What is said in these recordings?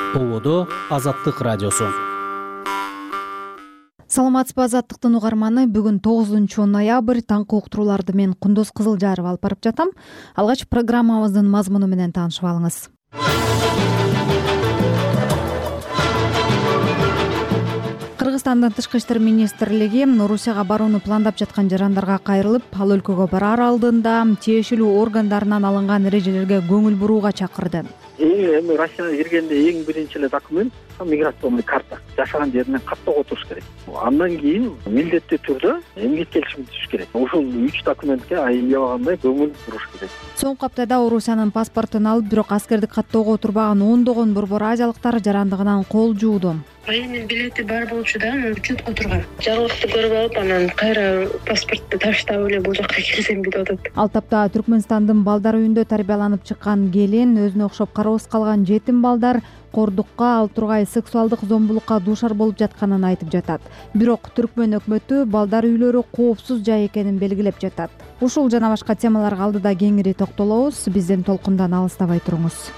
Улуудо Азаттык радиосу. Саламатсызбы, Азаттыктын угарманы. Бүгүн 9 ноябрь таңкы уктурууларды мен Кундуз Кызылжаров алып барып жатам. Алгач программабыздын мазмуну менен таанышып алыңыз. Кыргызстандын Тышкы иштер министрлиги Орусияга барууну пландап жаткан жарандарга кайрылып, ал өлкөгө бараар алдында тиешелүү органдарынан алынган эрежелерге көңүл бурууга чакырды. Эми Россияга киргенде эң биринчи эле документ миграционный карта. Жашаган жеринен каттоого туруш керек. Андан кийин милдеттүү түрдө эмгек келишим түзүш керек. Ушул 3 документке аябагандай көңүл буруш керек. Соңку аптада Орусиянын паспортун алып, бирок аскердик каттоого отурбаган ондогон борбор азиялыктар жарандыгынан кол жууду. Военный билети бар болчу да, учетко турган. Жарылыкты көрүп алып, анан кайра паспортду таштап эле бул жакка келсем деп атат. Ал тапта Түркмөнстандын балдар үйүндө тарбияланып чыккан келин, өзүнө окшоп кароосуз калган жетим балдар кордукка, ал тургай сексуалдык зомбулукка дуушар болуп жатканын айтып жатат. Бирок Түркмөн өкмөтү балдар үйлөрү коопсуз жай экенин белгилеп жатат. Ушул жана башка темаларга алдыда кеңири токтолобуз. Бизден толкундан алыстабай туруңуз.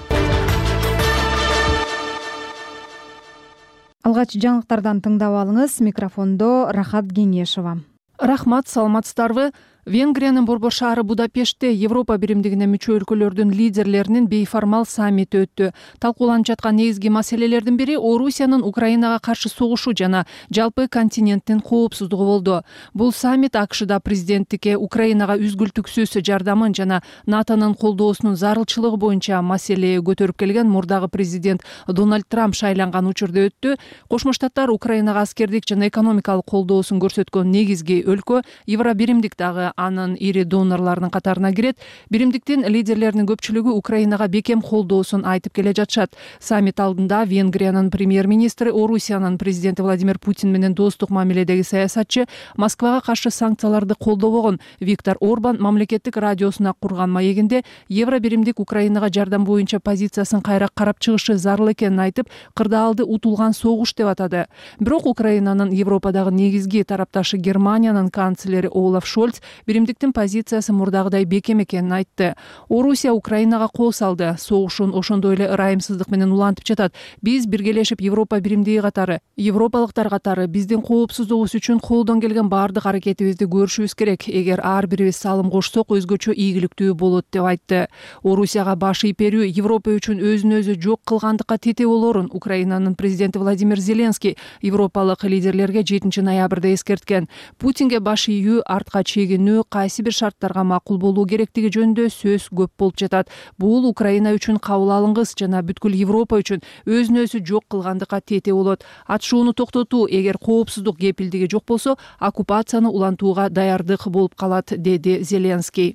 Алгач жаңылыктардан тыңдап алыңыз. Микрофондо Рахат Кеңешова. Рахмат, саламатсыздарбы? Венгриянын борбор шаары Будапештте Европа биримдигине мүчө өлкөлөрдүн лидерлеринин бейформал саммити өттү. Талкууланып жаткан негизги маселелердин бири Орусиянын Украинага каршы согушу жана жалпы континенттин коопсуздугу болду. Бул саммит АКШда президенттикке Украинага үзгүлтүксүз жардамын жана НАТОнун колдоосунун зарылчылыгы боюнча маселе көтөрүп келген мурдагы президент Дональд Трамп шайланган учурда өттү. Кошмо Штаттар Украинага аскердик жана экономикалык колдоосун көрсөткөн негизги өлкө, Евро биримдик дагы анын ири донорлорунун катарына кирет. Биримдиктин лидерлеринин көпчүлүгү Украинага бекем колдоосун айтып келе жатышат. Саммит алдында Венгриянын премьер-министри, Орусиянын президенти Владимир Путин менен достук мамиледеги саясатчы, Москвага каршы санкцияларды колдобогон Виктор Орбан мамлекеттик радиосуна курган маегинде Евро биримдик Украинага жардам боюнча позициясын кайра карап чыгышы зарыл экенин айтып, кырдаалды утулган согуш деп атады. Бирок Украинанын Европадагы негизги тарапташы Германиянын канцлери Олаф Шольц биримдиктин позициясы мурдагыдай бекем экенин айтты. Орусия Украинага кол салды. Согушун ошондой эле ырайымсыздык менен улантып жатат. Биз биргелешип Европа биримдиги катары, европалыктар катары биздин коопсуздугубуз үчүн колдон келген баардык аракетибизди көрүшүбүз керек. Эгер ар бирибиз салым кошсок, өзгөчө ийгиликтүү болот деп айтты. Орусияга баш ийперүү Европа үчүн өзүн өзү жок кылгандыкка тете болорун Украинанын президенти Владимир Зеленский европалык лидерлерге 7 ноябрда эскерткен. Путинге баш ийүү, артка чегинүү кайсы бир шарттарга макул болуу керектиги жөнүндө сөз көп болуп жатат. Бул Украина үчүн кабыл алынгыс жана бүткүл Европа үчүн өзүн өзү жок кылгандыкка тете болот. Атышууну токтотуу, эгер коопсуздук кепилдиги жок болсо, оккупацияны улантууга даярдык болуп калат, деди Зеленский.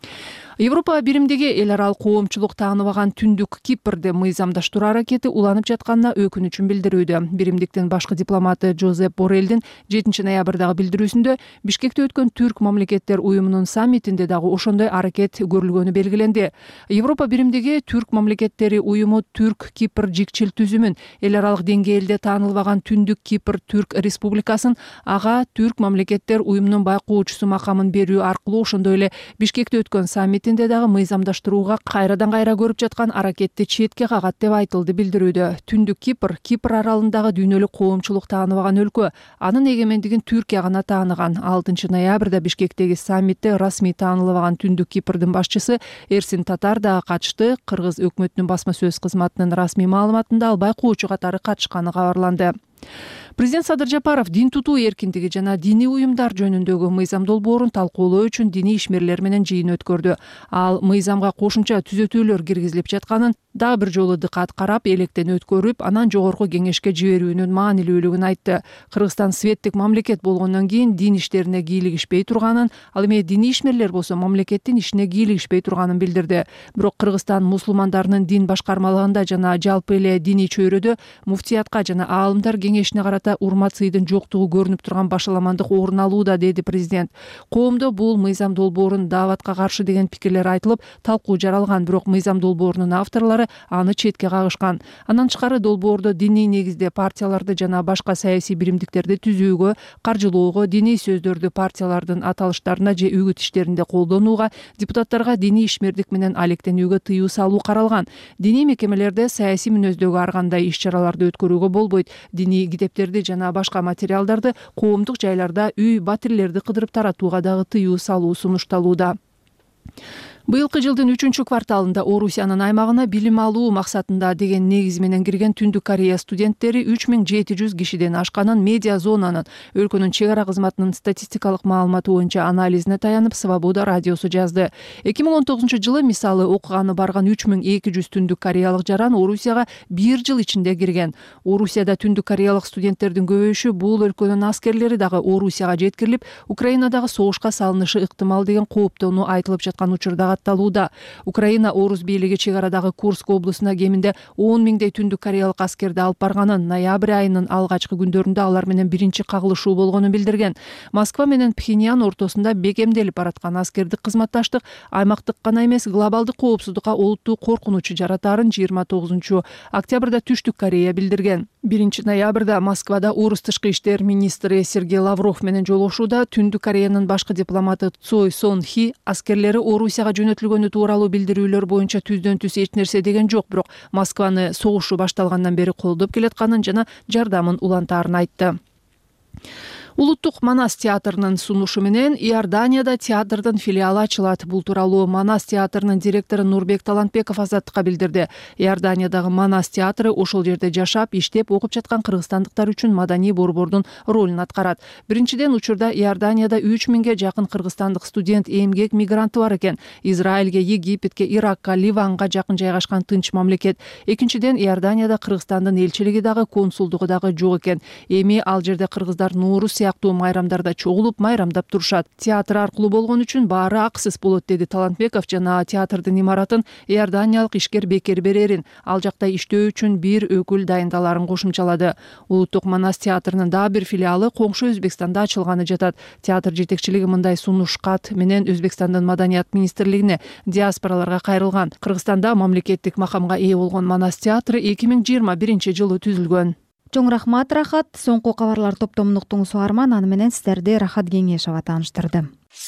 Европа биримдиги эл аралык коомчулук тааныбаган Түндүк Кипрде мыйзамдаштыруу аракети уланып жатканына өкүнүчүн билдирүүдө. Биримдиктин башкы дипломаты Жозеп Боррелдин 7 ноябрдагы билдирүүсүндө Бишкекте өткөн Түрк мамлекеттер уюмунун саммитинде дагы ошондой аракет көрүлгөнү белгиленди. Европа биримдиги Түрк мамлекеттери уюму Түрк Кипр жикчил түзүмүн, эл аралык деңгээлде таанылбаган Түндүк Кипр Түрк Республикасын ага Түрк мамлекеттер уюмунун байкоочусу макамын берүү аркылуу ошондой эле Бишкекте өткөн саммит дагы мыйзамдаштырууга кайрадан кайра көрүп жаткан аракетти четке кагат деп айтылды билдирүүдө. Түндүк Кипр аралындагы дүйнөлүк коомчулук тааныбаган өлкө. Анын эгемендигин Түркия гана тааныган. 6 ноябрда Бишкектеги саммитте расмий таанылбаган Түндүк Кипрдин башчысы Эрсин Татар дагы катышты. Кыргыз өкмөтүнүн басма сөз кызматынын расмий маалыматында ал байкоочу катары катышканы кабарланды. Президент Садыр Жапаров дин тутуу эркиндиги жана диний уюмдар жөнүндөгү мыйзам долбоорун талкуулоо үчүн диний ишмерлер менен жыйын өткөрдү. Ал мыйзамга кошумча түзөтүүлөр киргизилип жатканын дагы бир жолу дыкат карап, электен өткөрүп, анан жогорку кеңешке жиберүүнүн маанилүүлүгүн айтты. Кыргызстан светтик мамлекет болгондон кийин дин иштерине кийлигишпей турганын, ал эми диний ишмерлер болсо мамлекеттин ишине кийлигишпей турганын билдирди. Бирок Кыргызстан мусулмандарынын дин башкармалыгында жана жалпы эле диний чөйрөдө муфтиятка жана аалымдар кеңешине карата Кыргызстанда урмат сыйдын жоктугу көрүнүп турган башаламандык орун алууда, деди президент. Коомдо бул мыйзам долбоорун дааватка каршы деген пикирлер айтылып, талкуу жаралган, бирок мыйзам долбоорунун авторлору аны четке кагышкан. Андан тышкары долбоордо диний негизде партияларды жана башка саясий биримдиктерди түзүүгө, каржылоого, диний сөздөрдү партиялардын аталыштарына же үгүт иштеринде колдонууга, депутаттарга диний ишмердик менен алектенүүгө тыюу салуу каралган. Диний мекемелерде саясий мүнөздөгү ар кандай иш-чараларды өткөрүүгө болбойт. Диний китептерди жана башка материалдарды коомдук жайларда үй батирлерди кыдырып таратууга дагы тыюу салуу сунушталууда. Быйылкы жылдын 3-кварталында Орусиянын аймагына билим алуу максатында деген негиз менен кирген Түндүк Корея студенттери 3700 кишиден ашканын медиа зонанын өлкөнүн чек ара кызматынын статистикалык маалыматы боюнча анализине таянып Свобода радиосу жазды. 2019-жылы мисалы окуганы барган 3200 түндүк кореялык жаран Орусияга 1 жыл ичинде кирген. Орусияда түндүк кореялык студенттердин көбөйүшү бул өлкөнүн аскерлери дагы Орусияга жеткирилип, Украинадагы согушка салынышы ыктымал деген кооптонуу айтылып жаткан учурда Украина орус бийлиги чек арадагы Курск облусуна кеминде 10 миңдей түндүк кореялык аскерди алып барганын, ноябрь айынын алгачкы күндөрүндө алар менен биринчи кагылышуу болгонун билдирген. Москва менен Пхеньян ортосунда бекемделип бараткан аскердик кызматташтык аймактык гана эмес, глобалдык коопсуздукка олуттуу коркунуч жаратаарын 29 октябрда Түштүк Корея билдирген. 1 ноябрда Москвада орус тышкы иштер министри Сергей Лавров менен жолугушууда Түндүк Кореянын башкы дипломаты Цой Сон Хи аскерлери Орусияга жөнөтүлгөнү тууралуу билдирүүлөр боюнча түздөн-түз эч нерсе деген жок, бирок Москваны согушу башталгандан бери колдоп келатканын жана жардамын улантаарын айтты. Улуттук Манас театрынын сунушу менен Иорданияда театрдын филиалы ачылат. Бул тууралуу Манас театрынын директору Нурбек Талантбеков Азаттыкка билдирди. Иорданиядагы Манас театры ошол жерде жашап, иштеп, окуп жаткан кыргызстандыктар үчүн маданий борбордун ролун аткарат. Биринчиден, учурда Иорданияда 3000ге жакын кыргызстандык студент эмгек мигранты бар экен. Израилге, Египетке, Иракка, Ливанга жакын жайгашкан тынч мамлекет. Экинчиден, Иорданияда Кыргызстандын элчилиги дагы, консулдугу дагы жок экен. Эми ал жерде кыргыздар Нуурус сыяктуу майрамдарда чогулуп майрамдап турушат. Театр аркылуу болгон үчүн баары акысыз болот, деди Талантбеков жана театрдын имаратын иорданиялык ишкер бекер берерин, ал жакта иштөө үчүн бир өкүл дайындаларын кошумчалады. Улуттук Манас театрынын дагы бир филиалы коңшу Өзбекстанда ачылганы жатат. Театр жетекчилиги мындай сунуш кат менен Өзбекстандын маданият министрлигине, диаспораларга кайрылган. Кыргызстанда мамлекеттик макамга ээ болгон Манас театры 2021-жылы түзүлгөн. Чоң рахмат, Рахат. Соңку кабарлар топтомунуктун суарман, аны менен сиздерди Рахат Кеңешова тааныштырды.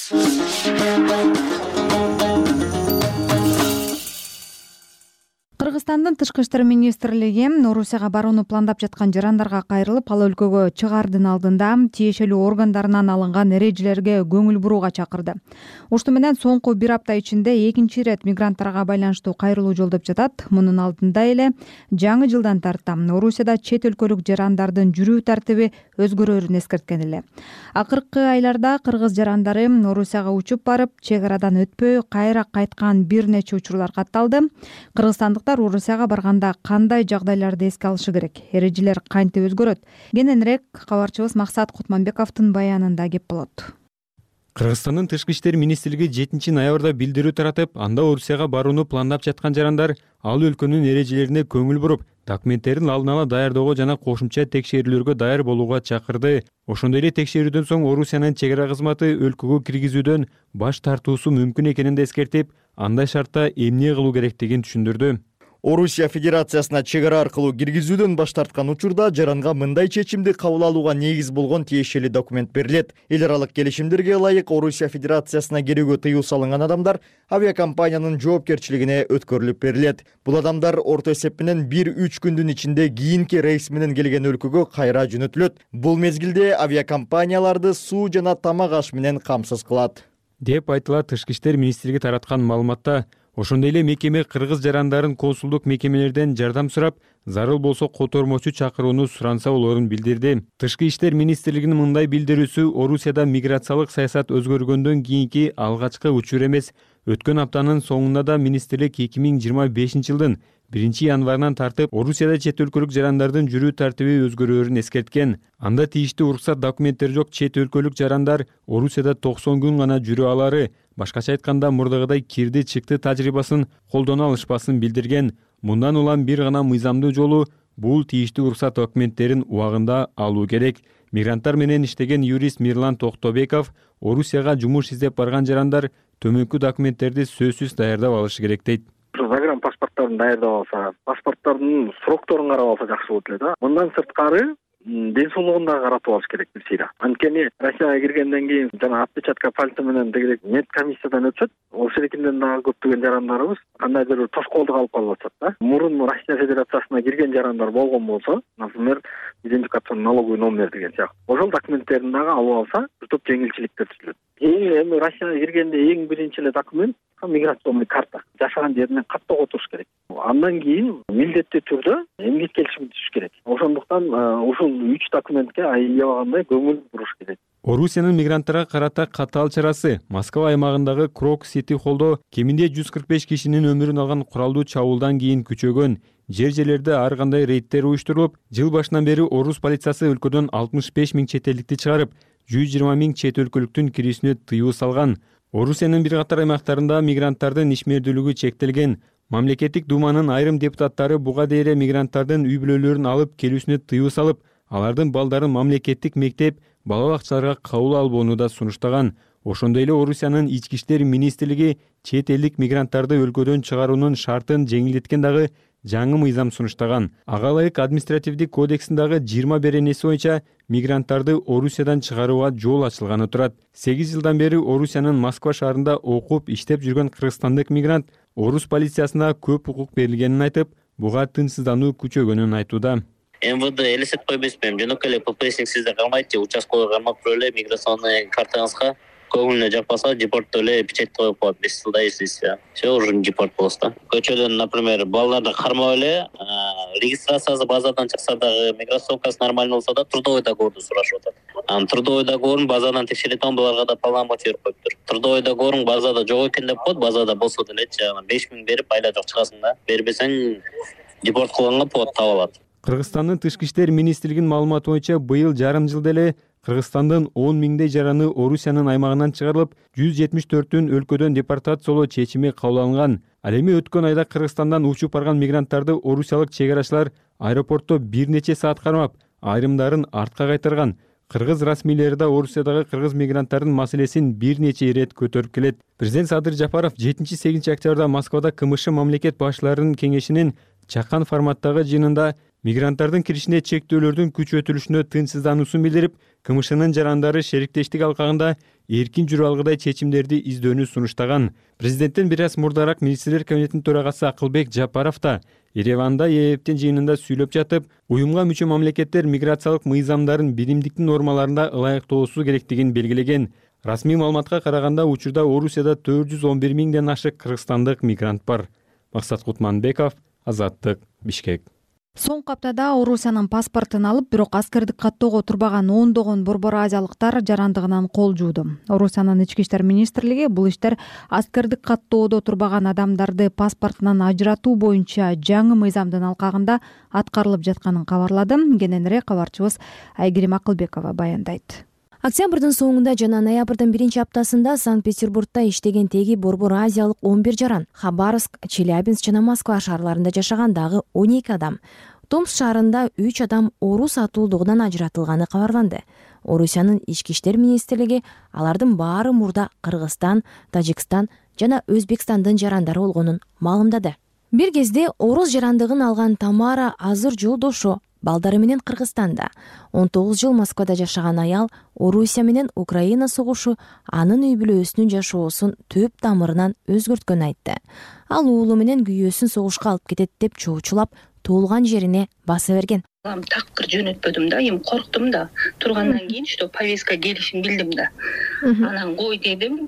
Кыргызстандын тышкы иштер министрлиги Орусияга барууну пландап жаткан жарандарга кайрылып, ал өлкөгө чыгаардын алдында тиешелүү органдарынан алынган эрежелерге көңүл бурууга чакырды. Ошону менен соңку бир апта ичинде экинчи ирет мигранттарга байланыштуу кайрылуу жолдоп жатат. Мунун алдында эле жаңы жылдан тарта Орусияда чет өлкөлүк жарандардын жүрүү тартиби өзгөрөөрүн эскерткен эле. Акыркы айларда кыргыз жарандары Орусияга учуп барып, чек арадан өтпөй кайра кайткан бир нече учурлар катталды. Кыргызстандыктар Орусияга барганда кандай жагдайларды эске алышы керек? Эрежелер кантип өзгөрөт? Кененирээк кабарчыбыз Максат Кутманбековдун баянында кеп болот. Кыргызстандын тышкы иштер министрлиги 7 ноябрда билдирүү таратып, анда Орусияга барууну пландап жаткан жарандар ал өлкөнүн эрежелерине көңүл буруп, документтерин алдын ала даярдоого жана кошумча текшерүүлөргө даяр болууга чакырды. Ошондой эле текшерүүдөн соң Орусиянын чек ара кызматы өлкөгө киргизүүдөн баш тартуусу мүмкүн экенин да эскертип, андай шартта эмне кылуу керектигин түшүндүрдү. Орусия Федерациясына чек ара аркылуу киргизүүдөн баш тарткан учурда жаранга мындай чечимди кабыл алууга негиз болгон тиешелүү документ берилет. Эл аралык келишимдерге ылайык Орусия Федерациясына кирүүгө тыюу салынган адамдар авиакомпаниянын жоопкерчилигине өткөрүлүп берилет. Бул адамдар орто эсеп менен 1-3 күндүн ичинде кийинки рейс менен келген өлкөгө кайра жөнөтүлөт. Бул мезгилде авиакомпанияларды суу жана тамак аш менен камсыз кылат, деп айтылат тышкы иштер министрлиги тараткан маалыматта. Ошондой эле мекеме кыргыз жарандарын консулдук мекемелерден жардам сурап, зарыл болсо котормочу чакырууну суранса болорун билдирди. Тышкы иштер министрлигинин мындай билдирүүсү Орусияда миграциялык саясат өзгөргөндөн кийинки алгачкы учур эмес. Өткөн аптанын соңунда да министрлик 2025-жылдын 1-январынан тартып Орусияда чет өлкөлүк жарандардын жүрүү тартиби өзгөрөөрүн эскерткен. Анда тийиштүү уруксат документтери жок чет өлкөлүк жарандар Орусияда 90 күн гана жүрө алары, башкача айтканда мурдагыдай кирди-чыкты тажрыйбасын колдоно алышпасын билдирген. Мындан улам бир гана мыйзамдуу жолу бул тийиштүү уруксат документтерин убагында алуу керек. Мигранттар менен иштеген юрист Мирлан Токтобеков Орусияга жумуш издеп барган жарандар төмөнкү документтерди сөзсүз даярдап алышы керек дейт. Загран паспорттарын даярдап алса, паспорттардын срокторун карап алса жакшы болот эле да. Мындан сырткары ден соолугун дагы каратып алыш керек Сирия. Анткени Россияга киргенден кийин жана отпечатка пальца менен дегелек медкомиссиядан өтүшөт. Ошол экинден дагы көптөгөн жарандарыбыз кандайдыр бир тоскоолдук алып калып атышат да. Мурун Россия Федерациясына кирген жарандар болгон болсо, например, идентификационный налоговый номер деген сыяктуу. Ошол документтерин дагы алып алса, бир топ жеңилчиликтер түзүлөт. Эми Россияга киргенде эң биринчи эле документ миграционный карта. Жашаган жеринен каттоого туруш керек. Андан кийин милдеттүү түрдө эмгек келишими түзүш керек. Ошондуктан ушул 3 документке аябагандай көңүл буруш керек. Орусиянын мигранттарга карата катаал чарасы Москва аймагындагы Крок Сити холлдо кеминде 145 кишинин өмүрүн алган куралдуу чабуулдан кийин күчөгөн. Жер-жерлерде ар кандай рейдтер уюштурулуп, жыл башынан бери орус полициясы өлкөдөн 65 000 чет элдикти чыгарып, 120 000 чет өлкөлүктүн кирүүсүнө тыюу салган. Орусиянын бир катар аймактарында мигранттардын ишмердүүлүгү чектелген. Мамлекеттик думанын айрым депутаттары буга дейре мигранттардын үй бүлөлөрүн алып келүүсүнө тыюу салып, алардын балдарын мамлекеттик мектеп, бала бакчаларга кабыл албоону да сунуштаган. Ошондой эле Орусиянын ички иштер министрлиги чет элдик мигранттарды өлкөдөн чыгаруунун шартын жеңилдеткен дагы жаңы мыйзам сунуштаган. Ага ылайык административдик кодексиндагы 20 беренеси боюнча мигранттарды Орусиядан чыгарууга жол ачылганы турат. 8 жылдан бери Орусиянын Москва шаарында окуп, иштеп жүргөн кыргызстандык мигрант орус полициясына көп укук берилгенин айтып, буга тынчсыздануу күчөгөнүн айтууда. МВД элестетип койбойсузбу? Жөнөкөй эле ППСник сизде калмайт же, участкага кармап туруп эле миграционный картаңызга көңүлүнө жакпаса депорттоо эле печать коюп коет. 5 жылда эсесиз. Все уже депорт болосуз да. Көчөдөн, например, балдарды кармап эле регистрациясы базадан чыкса дагы, миграциясы нормально болсо да трудовой договорду сурашып атат. Трудовой договорун базадан текшерет, буларга да полномочия берип коюптур. Трудовой договорун базада жок экен деп коет, базада болсо делечи, 5 000 берип айла жок чыгасың да. Бербесең депорт кылганга повод таап алат. Кыргызстандын Тышкы иштер министрлигинин маалыматы боюнча быйыл жарым жылда эле Кыргызстандын 10 000 жараны Орусиянын аймагынан чыгарылып, 174-үн өлкөдөн депортациялоо чечими кабыл алынган. Ал эми өткөн айда Кыргызстандан учуп барган мигранттарды орусиялык чек-арачылар аэропортто бир нече саат кармап, айрымдарын артка кайтарган. Кыргыз расмийлери да Орусиядагы кыргыз мигранттардын маселесин бир нече ирет көтөрүп келет. Президент Садыр Жапаров 7-8 октябрда Москвада КМШ мамлекет башчыларынын кеңешинин чакан форматтагы жыйынында мигранттардын киришине чектөөлөрдүн күчөтүлүшүнө тынчсыздануусун билдирип, КМШнын жарандары шериктештик алкагында эркин жүрө алгыдай чечимдерди издөөнү сунуштаган. Президенттен бир аз мурдараак министрлер кабинетинин төрагасы Акылбек Жапаров да Ереванда ЕЭПтин жыйынында сүйлөп жатып, уюмга мүчө мамлекеттер миграциялык мыйзамдарын биримдиктин нормаларында ылайыктоосу керектигин белгилеген. Расмий маалыматка караганда учурда Орусияда 411 000ден ашык кыргызстандык мигрант бар. Максат Кутманбеков, Азаттык, Бишкек. Соңку аптада Орусиянын паспортун алып, бирок аскердик каттоого турбаган ондогон борбор азиялыктар жарандыгынан кол жууду. Орусиянын ички иштер министрлиги бул иштер аскердик каттоодо турбаган адамдарды паспортунан ажыратуу боюнча жаңы мыйзамдын алкагында аткарылып жатканын кабарлады. Кененирээк кабарчыбыз Айгерим Акылбекова баяндайт. Октябрдын соңунда жана ноябрдын 1-аптасында Санкт-Петербургда иштеген теги борбор азиялык 11 жаран, Хабаровск, Челябинск жана Москва шаарларында жашаган дагы 12 адам, Томск шаарында 3 адам орус атуулдугунан ажыратылганы кабарланды. Орусиянын ички иштер министрлиги алардын баары мурда Кыргызстан, Тажикстан жана Өзбекстандын жарандары болгонун маалымдады. Бир кезде орус жарандыгын алган Тамара азыр жолдошу балдары менен Кыргызстанда, 19 жыл Москвада жашаган аял Орусия менен Украина согушу анын үй бүлөсүнүн жашоосун төп тамырынан өзгөрткөнүн айтты. Ал уулу менен күйөөсүн согушка алып кетет деп чоочулап, туулган жерине баса берген. Такыр жөнөтпөдүм да, эми корктум да. Тургандан кийин что повестка келишин билдим да. Анан кой дедим,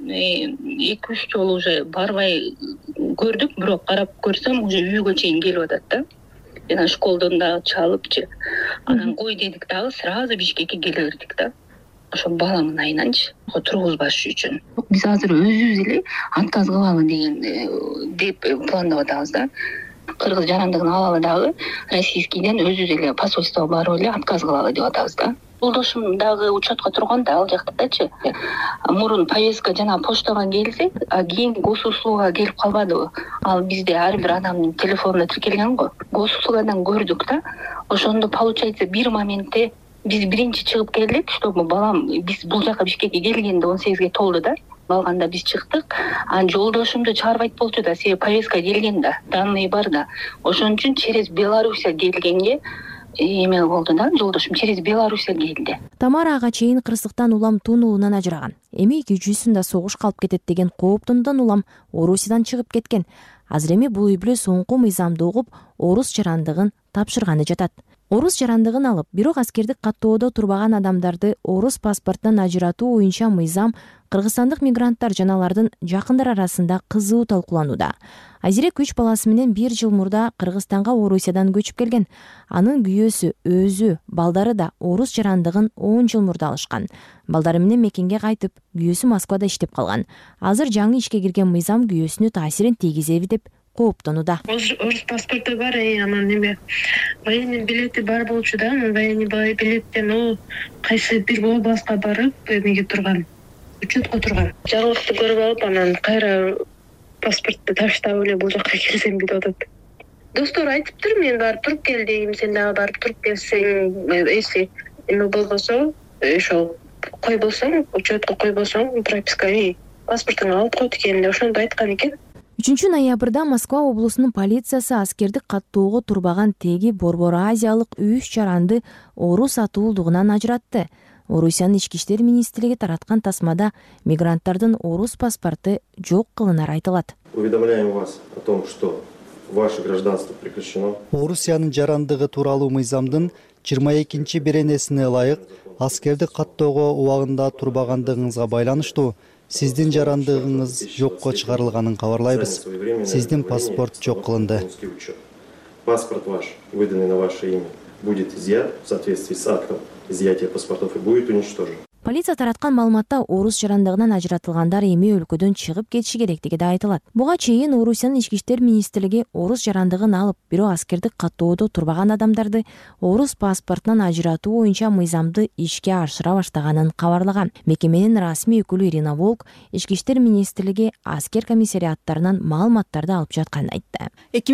2-3 жолу уже барбай көрдүк, бирок карап көрсөм уже үйгө чейин келип атат да. Жана школдон да чалыпчы. Анан кой дедик дагы сразу Бишкекке келе бердик да. Ошо баламын айнанчы тургузбаш үчүн. Биз азыр өзүбүз эле отказ кылалы деген деп пландап атабыз да. Кыргыз жарандыгын алалы дагы российскийден өзүбүз эле посольствого барып эле отказ кылалы деп атабыз да. жолдошум дагы учетко турган да ал жактачы. Мурун повестка жана почтага келсе, кийин госуслугага келип калбадыбы. Ал бизде ар бир адамдын телефонуна тиркелген го. Госуслугадан көрдүк да. Ошондо получается бир моментте биз биринчи чыгып келдик, чтобы балам биз бул жака Бишкекке келгенде 18ге толду да. Балганда биз чыктык. Жолдошумду чыгарбайт болчу да, себеби повестка келген да, данные бар да. Ошон үчүн через Белоруссия келгенге эме болду да, жолдошум через Белоруссия келди. Тамара ага чейин кырсыктан улам Тун уулунан ажыраган. Эми күйчүүсүндө согуш калып кетет деген кооптонудан улам Орусиядан чыгып кеткен. Азыр эми бул үй-бүлө соңку мыйзамды угуп, орус жарандыгын тапшырганы жатат. Орус жарандыгын алып, бирок аскердик каттоодо турбаган адамдарды орус паспортунан ажыратуу боюнча мыйзам кыргызстандык мигранттар жана алардын жакындар арасында кызуу талкууланууда. Азирек 3 баласы менен 1 жыл мурда Кыргызстанга Орусиядан көчүп келген. Анын күйөөсү, өзү, балдары да орус жарандыгын 10 жыл мурда алышкан. Балдары менен мекенге кайтып, күйөөсү Москвада иштеп калган. Азыр жаңы ишке кирген мыйзам күйөөсүнө таасирин тийгизеби деп кооптонууда. Орус паспорту бар, анан неме военный билети бар болчу да, военный билеттен кайсы бир областка барып, эмеге турган, учетко турган. Жаңылыкты көрүп алып, анан кайра паспортду таштап эле бул жакка келсем деп атат. Достор айтыптыр, мен барып туруп кел дейм, сен дагы барып туруп келсең, эси эме болбосо, ошол койбосоң, учетко койбосоң, прописка паспортуңду алып койт экен деп ошондо айткан экен. 3 ноябрда Москва облусунун полициясы аскердик каттоого турбаган теги Борбор Азиялык 3 жаранды орус атуулдугунан ажыратты. Орусиянын ички иштер министрлиги тараткан тасмада мигранттардын орус паспорту жок кылынары айтылат. Уведомляем вас о том, что ваше гражданство прекращено. Орусиянын жарандыгы тууралуу мыйзамдын 22 беренесине ылайык аскердик каттоого убагында турбагандыгыңызга байланыштуу сиздин жарандыгыңыз жокко чыгарылганын кабарлайбыз. Сиздин паспорт жок кылынды. Паспорт ваш, выданный на ваше имя, будет изъят в соответствии с актом изъятия паспортов и будет уничтожен. Полиция тараткан маалыматта орус жарандыгынан ажыратылгандар эми өлкөдөн чыгып кетиши керектиги да айтылат. Буга чейин Орусиянын ички иштер министрлиги орус жарандыгын алып, бирок аскердик каттоодо турбаган адамдарды орус паспортунан ажыратуу боюнча мыйзамды ишке ашыра баштаганын кабарлаган. Мекеменин расмий өкүлү Ирина Волк ички иштер министрлиги аскер комиссариаттарынан маалыматтарды алып жатканын айтты.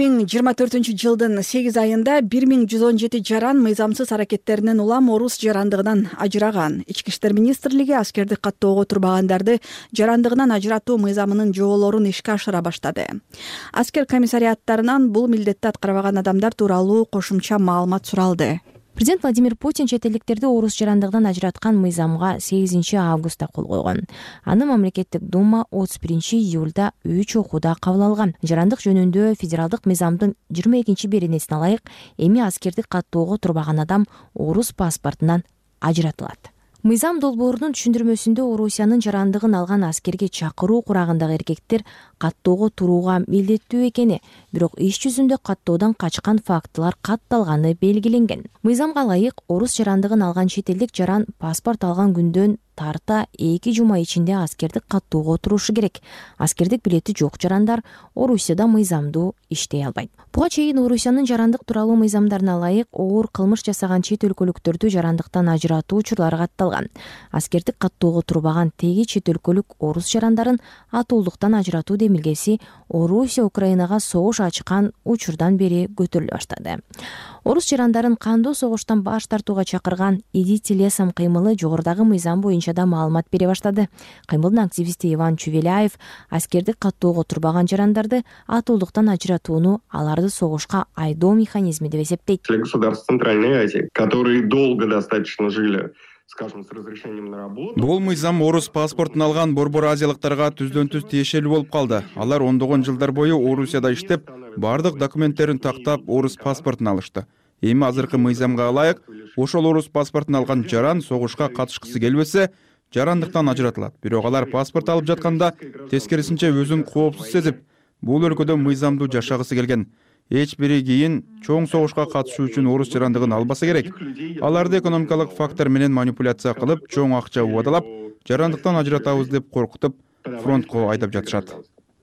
2024-жылдын 8 айында 1117 жаран мыйзамсыз аракеттеринен улам орус жарандыгынан ажыраган. Ички иштер министрлиги аскердик каттоого турбагандарды жарандыгынан ажыратуу мыйзамынын жоболорун ишке ашыра баштады. Аскер комиссариаттарынан бул милдетти аткарбаган адамдар тууралуу кошумча маалымат суралды. Президент Владимир Путин чет элдиктерди орус жарандыгынан ажыраткан мыйзамга 8 августта кол койгон. Аны мамлекеттик дума 31 июлда 3 окууда кабыл алган. Жарандык жөнүндө федералдык мыйзамдын 22 беренесине ылайык эми аскердик каттоого турбаган адам орус паспортунан ажыратылат. Мыйзам долбоорунун түшүндүрмөсүндө Орусиянын жарандыгын алган аскерге чакыруу курагындагы эркектер каттоого турууга милдеттүү экени, бирок иш жүзүндө каттоодон качкан фактылар катталганы белгиленген. Мыйзамга ылайык орус жарандыгын алган чет элдик жаран паспорт алган күндөн тарта 2 жума ичинде аскердик каттоого турушу керек. Аскердик билети жок жарандар Орусияда мыйзамдуу иштей албайт. Буга чейин Орусиянын жарандык тууралуу мыйзамдарына ылайык оор кылмыш жасаган чет өлкөлүктөрдү жарандыктан ажыратуу учурлары катталган. Аскердик каттоого турбаган теги чет өлкөлүк орус жарандарын атуулдуктан ажыратуу демилгеси Орусия Украинага согуш ачкан учурдан бери көтөрүлө баштады. Орус жарандарын кандуу согуштан баш тартууга чакырган «Идите лесом» кыймылы жогорудагы мыйзам боюнча да маалымат бере баштады. Кыймылдын активисти Иван Чувеляев аскердик каттоого турбаган жарандарды атуулдуктан ажыратууну аларды согушка айдоо механизми деп эсептейт. Государств Центральной Азии, которые долго достаточно жили, скажем, с разрешением на работу. Бул мыйзам орус паспортун алган борбор азиялыктарга түздөн-түз тиешелүү болуп калды. Алар ондогон жылдар бою Орусияда иштеп, бардык документтерин тактап орус паспортун алышты. Эми азыркы мыйзамга ылайык, ошол орус паспортун алган жаран согушка катышкысы келбесе, жарандыктан ажыратылат. Бирок алар паспорт алып жатканда тескерисинче өзүн коопсуз сезип, бул өлкөдө мыйзамдуу жашагысы келген. Эч бири кийин чоң согушка катышуу үчүн орус жарандыгын албаса керек. Аларды экономикалык фактор менен манипуляция кылып, чоң акча убадалап, жарандыктан ажыратабыз деп коркутуп, фронтко айдап жатышат.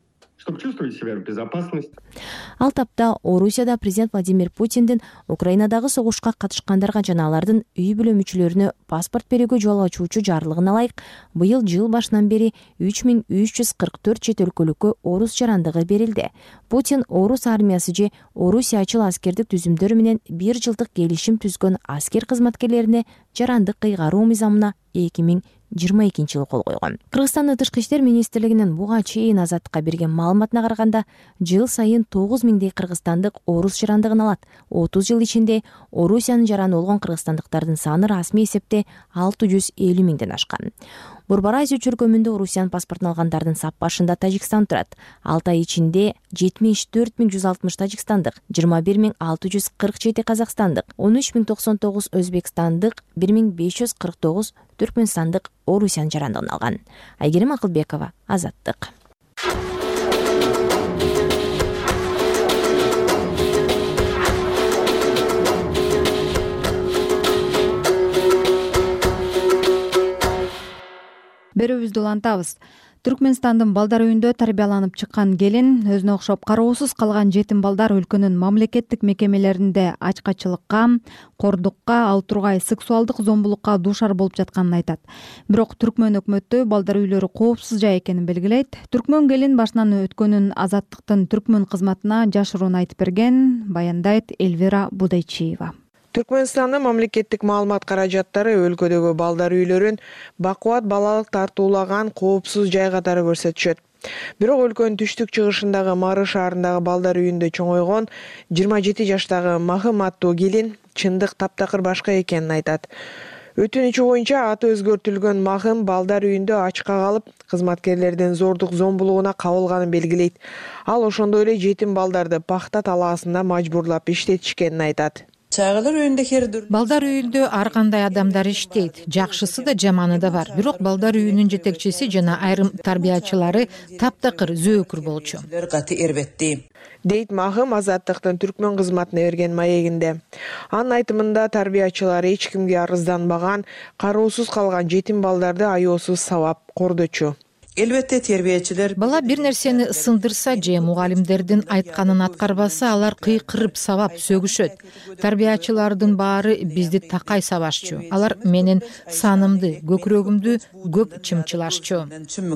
чтобы чувствовать себя в безопасности. Ал тапта Орусияда президент Владимир Путиндин Украинадагы согушка катышкандарга жана алардын үй бүлө мүчөлөрүнө паспорт берүүгө жол ачуучу жарлыгына ылайык быйыл жыл башынан бери 3344 чет өлкөлүккө орус жарандыгы берилди. Путин орус армиясы же орусиячыл аскердик түзүмдөр менен 1 жылдык келишим түзгөн аскер кызматкерлерине жарандык кыйгаруу мыйзамына 2022 жылы кол койгон. Кыргызстандын тышкы иштер министрлигинин буга чейин Азаттыкка берген маалыматына караганда, жыл сайын 9000дей кыргызстандык орус жарандыгын алат. 30 жыл ичинде Орусиянын жараны болгон кыргызстандыктардын саны расмий эсепте 650 миңден ашкан. Борбор Азия чөлкөмүндө Орусиянын паспортун алгандардын сап башында Тажикстан турат. 6 ай ичинде 74160 тажикстандык, 21647 казакстандык, 13099 өзбекстандык, 1549 түркмөнстандык Орусиянын жарандыгын алган. Айгерим Акылбекова, Азаттык. Берүүбүздү улантабыз. Түркмөнстандын балдар үйүндө тарбияланып чыккан келин, өзүнө окшоп кароосуз калган жетим балдар өлкөнүн мамлекеттик мекемелеринде ачкачылыкка, кордукка, ал тургай сексуалдык зомбулукка дуушар болуп жатканын айтат. Бирок Түркмөн өкмөтү балдар үйлөрү коопсуз жай экенин белгилейт. Түркмөн келин башынан өткөнүн Азаттыктын Түркмөн кызматына жашыруун айтып берген, баяндайт Эльвира Будайчиева. Түркмөнстандын мамлекеттик маалымат каражаттары өлкөдөгү балдар үйлөрүн бакубат балалык тартуулаган коопсуз жай катары көрсөтүшөт. Бирок өлкөнүн түштүк чыгышындагы Мары шаарындагы балдар үйүндө чоңойгон 27 жаштагы Махым аттуу келин чындык таптакыр башка экенин айтат. Өтүнүчү боюнча аты өзгөртүлгөн Махым балдар үйүндө ачка калып, кызматкерлердин зордук зомбулугуна кабылганын белгилейт. Ал ошондой эле жетим балдарды пахта талаасында мажбурлап иштетишкенин айтат. Балдар үйүндө ар кандай адамдар иштейт, жакшысы да жаманы да бар. Бирок балдар үйүнүн жетекчиси жана айрым тарбиячылары таптакыр зөөкүр болчу. Дейт Махым Азаттыктын Түркмөн кызматына берген маегинде. Анын айтымында тарбиячылары эч кимге арызданбаган, кароосуз калган жетим балдарды аеосуз сабап кордочу. Бала бир нерсени сындырса же мугалимдердин айтканын аткарбаса, алар кыйкырып сабап сөгүшөт. Тарбиячылардын баары бизди такай сабашчу. Алар менин санымды, көкүрөгүмдү көп чымчылашчу.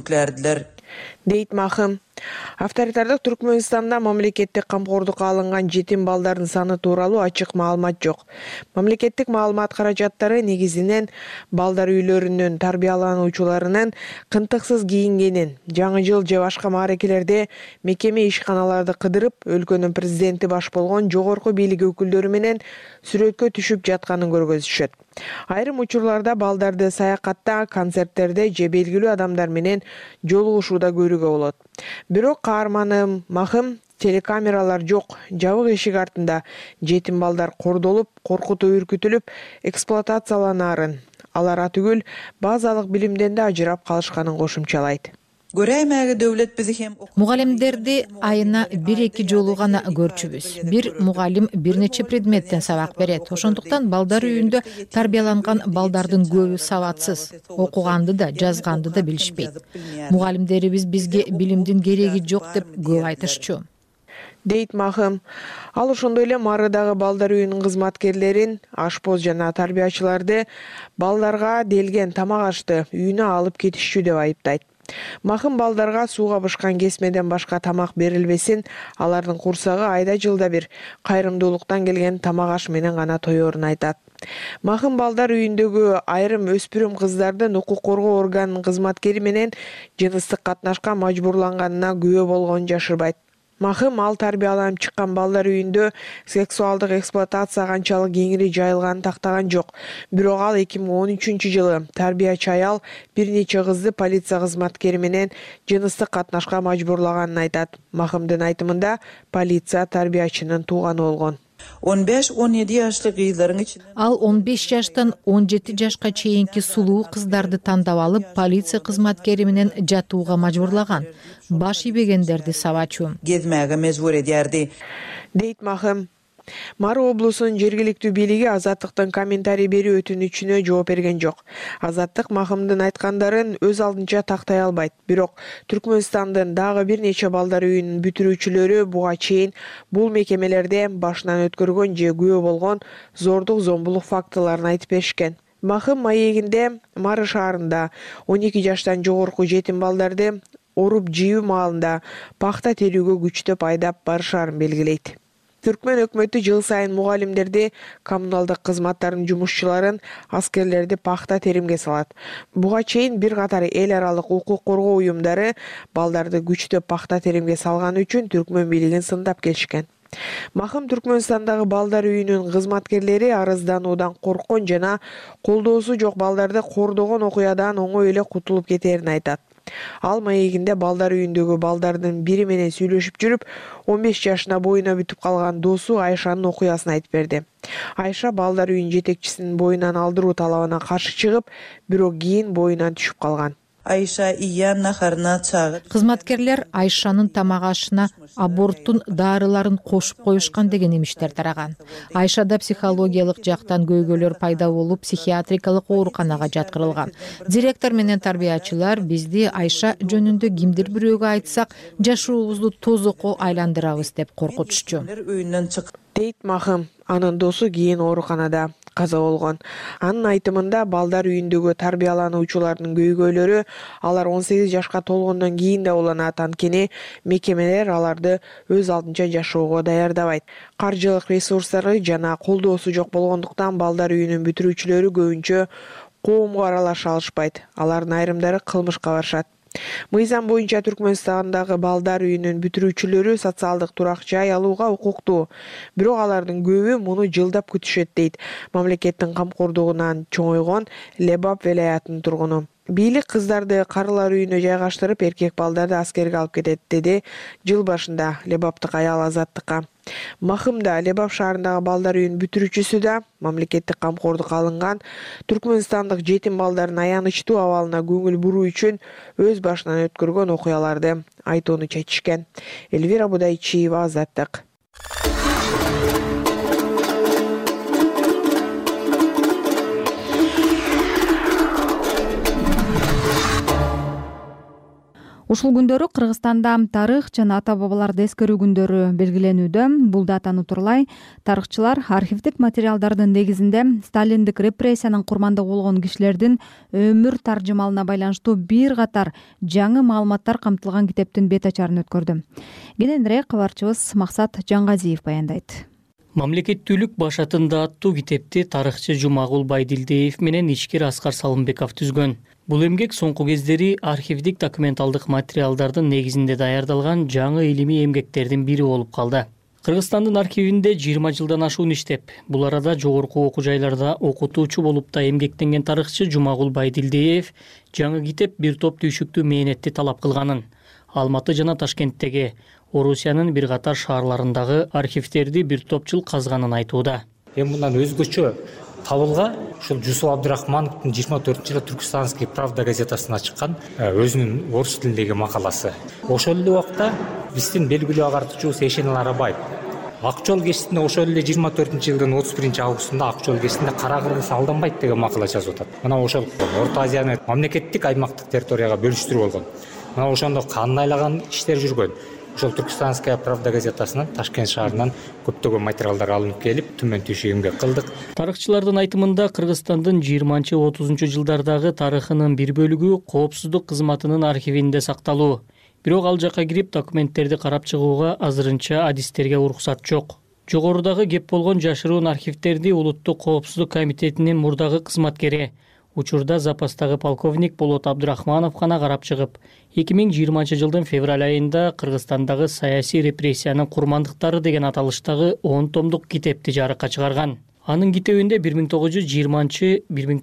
Дейт Махым. Авторитардык Түркмөнстанда мамлекеттик камкордукка алынган жетим балдардын саны тууралуу ачык маалымат жок. Мамлекеттик маалымат каражаттары негизинен балдар үйлөрүнүн тарбиялануучуларынын кынтыксыз кийингенин, жаңы жыл же башка мааракелерде мекеме ишканаларды кыдырып, өлкөнүн президенти баш болгон жогорку бийлик өкүлдөрү менен сүрөткө түшүп жатканын көргөзүшөт. Айрым учурларда балдарды саякатта, концерттерде же белгилүү адамдар менен жолугушууда көрүүгө болот. Бирок каарманым Махым телекамералар жок, жабык эшик артында жетим балдар кордолуп, коркутуп үркүтүлүп, эксплуатацияланаарын, алар түгүл базалык билимден да ажырап калышканын кошумчалайт. Мугалимдерди айына 1-2 жолу гана көрчүбүз. Бир мугалим бир нече предметтен сабак берет. Ошондуктан балдар үйүндө тарбияланган балдардын көбү сабатсыз. Окуганды да, жазганды да билишпейт. Мугалимдерибиз бизге билимдин кереги жок деп көп айтышчу. Дейт Махым. Ал ошондой эле Марыдагы балдар үйүнүн кызматкерлерин, ашпоз жана тарбиячыларды балдарга делген тамак ашты үйүнө алып кетишчү деп айыптайт. Махым балдарга сууга бышкан кесмеден башка тамак берилбесин, алардын курсагы айда жылда бир кайрымдуулуктан келген тамак аш менен гана тоёрун айтат. Махым балдар үйүндөгү айрым өспүрүм кыздардын укук коргоо органынын кызматкери менен жыныстык катнашка мажбурланганына күбө болгонун жашырбайт. Махым ал тарбияланып чыккан балдар үйүндө сексуалдык эксплуатация канчалык кеңири жайылганын тактаган жок. Бирок ал 2013 жылы тарбиячы аял бир нече кызды полиция кызматкери менен жыныстык катнашка мажбурлаганын айтат. Махымдын айтымында полиция тарбиячынын тууганы болгон. 15-17 жаштык кыздардын ичинен Ал 15 жаштан 17 жашка чейинки сулуу кыздарды тандап алып, полиция кызматкери менен жатууга мажбурлаган. Баш ийбегендерди сабачу. Gezmäge mejbur edýärdi. Дейт Махым. Мары облусунун жергиликтүү бийлиги Азаттыктын комментарий берүү өтүнүчүнө жооп берген жок. Азаттык Махымдын айткандарын өз алдынча тактай албайт. Бирок Түркмөнстандын дагы бир нече балдар үйүнүн бүтүрүүчүлөрү буга чейин бул мекемелерде башынан өткөргөн же күбө болгон зордук зомбулук фактыларын айтып беришкен. Махым маегинде Мары шаарында 12 жаштан жогорку жетим балдарды оруп жийүү маалында пахта терүүгө күчтөп айдап барышаарын белгилейт. Түркмөн өкмөтү жыл сайын мугалимдерди, коммуналдык кызматтардын жумушчуларын, аскерлерди пахта теримге салат. Буга чейин бир катар эл аралык укук коргоо уюмдары балдарды күчтөп пахта теримге салганы үчүн Түркмөн бийлигин сындап келишкен. Махым Түркмөнстандагы балдар үйүнүн кызматкерлери арыздануудан корккон жана колдоосу жок балдарды кордогон окуядан оңой эле кутулуп кетерин айтат. Ал маегинде балдар үйүндөгү балдардын бири менен сүйлөшүп жүрүп, 15 жашына боюна бүтүп калган досу Айшанын окуясын айтып берди. Айша балдар үйүнүн жетекчисинин боюнан алдыруу талабына каршы чыгып, бирок кийин боюнан түшүп калган. Кызматкерлер Айшанын тамак ашына аборттун дарыларын кошуп коюшкан деген имиштер тараган. Айшада психологиялык жактан көйгөйлөр пайда болуп, психиатрикалык ооруканага жаткырылган. Директор менен тарбиячылар бизди Айша жөнүндө кимдир бирөөгө айтсак, жашообузду тозокко айландырабыз деп коркутушчу. Дейт Махым, анын досу кийин ооруканада каза болгон. Анын айтымында балдар үйүндөгү тарбиялануучулардын көйгөйлөрү алар 18 жашка толгондон кийин да уланат, анткени мекемелер аларды өз алдынча жашоого даярдабайт. Каржылык ресурстары жана колдоосу жок болгондуктан балдар үйүнүн бүтүрүүчүлөрү көбүнчө коомго аралаша алышпайт. Алардын айрымдары кылмышка барышат. Мыйзам боюнча Түркмөнстандагы балдар үйүнүн бүтүрүүчүлөрү социалдык турак жай алууга укуктуу. Бирок алардын көбү муну жылдап күтүшөт дейт мамлекеттин камкордугунан чоңойгон Лебап велаятынын тургуну. Бийлик кыздарды карылар үйүнө жайгаштырып, эркек балдарды аскерге алып кетет, деди жыл башында Лебаптык аял Азаттыкка. Махымда Лебап шаарындагы балдар үйүнүн бүтүрүүчүсү да мамлекеттик камкордукка алынган түркмөнстандык жетим балдардын аянычтуу абалына көңүл буруу үчүн өз башынан өткөргөн окуяларды айтууну чечишкен. Элвира Будайчиева, Азаттык. Ушул күндөрү Кыргызстанда тарых жана ата бабаларды эскерүү күндөрү белгиленүүдө. Бул датаны турлай тарыхчылар архивдик материалдардын негизинде сталиндик репрессиянын курмандыгы болгон кишилердин өмүр таржымалына байланыштуу бир катар жаңы маалыматтар камтылган китептин бет ачарын өткөрдү. Кененирээк кабарчыбыз Максат Жаңгазиев баяндайт. Мамлекеттүүлүк башатында аттуу китепти тарыхчы Жумагул Байдилдиев менен ичкер Аскар Салымбеков түзгөн. Бул эмгек соңку кездери архивдик документалдык материалдардын негизинде даярдалган жаңы илимий эмгектердин бири болуп калды. Кыргызстандын архивинде 20 жылдан ашуун иштеп, бул арада жогорку окуу жайларда окутуучу болуп да эмгектенген тарыхчы Жумагул Байдилдиев жаңы китеп бир топ түйшүктүү мээнетти талап кылганын, Алматы жана Ташкенттеги, Орусиянын бир катар шаарларындагы архивтерди бир топ жыл казганын айтууда. Эми мындан өзгөчө табылга ушул Жусуп Абдырахмановдун 24-жылы Түркистанский правда газетасына чыккан өзүнүн орус тилиндеги макаласы. Ошол эле убакта биздин белгилүү агартуучубуз Эшенел Арабаев Ак жол кечисинде ошол эле 24-жылдын 31-августунда Ак жол кечисинде Кара Кыргыз алданбайт деген макала жазып атат. Мына ошол Орто Азияны мамлекеттик аймактык территорияга бөлүштүрүү болгон. Мына ошондо кандай айлаган иштер жүргөн. Ошол Түркистанская правда газетасынан Ташкент шаарынан көптөгөн материалдар алынып келип, түмөн түйшүгүмгө кылдык. Тарыхчылардын айтымында Кыргызстандын 20-30 жылдардагы тарыхынын бир бөлүгү коопсуздук кызматынын архивинде сакталуу. Бирок ал жакка кирип документтерди карап чыгууга азырынча адистерге уруксат жок. Жогорудагы кеп болгон жашыруун архивтерди Улуттук коопсуздук комитетинин мурдагы кызматкери, учурда запастагы полковник Болот Абдырахманов гана карап чыгып, 2020 жылдын февраль айында Кыргызстандагы саясий репрессиянын курмандыктары деген аталыштагы 10 томдук китепти жарыкка чыгарган. Анын китебинде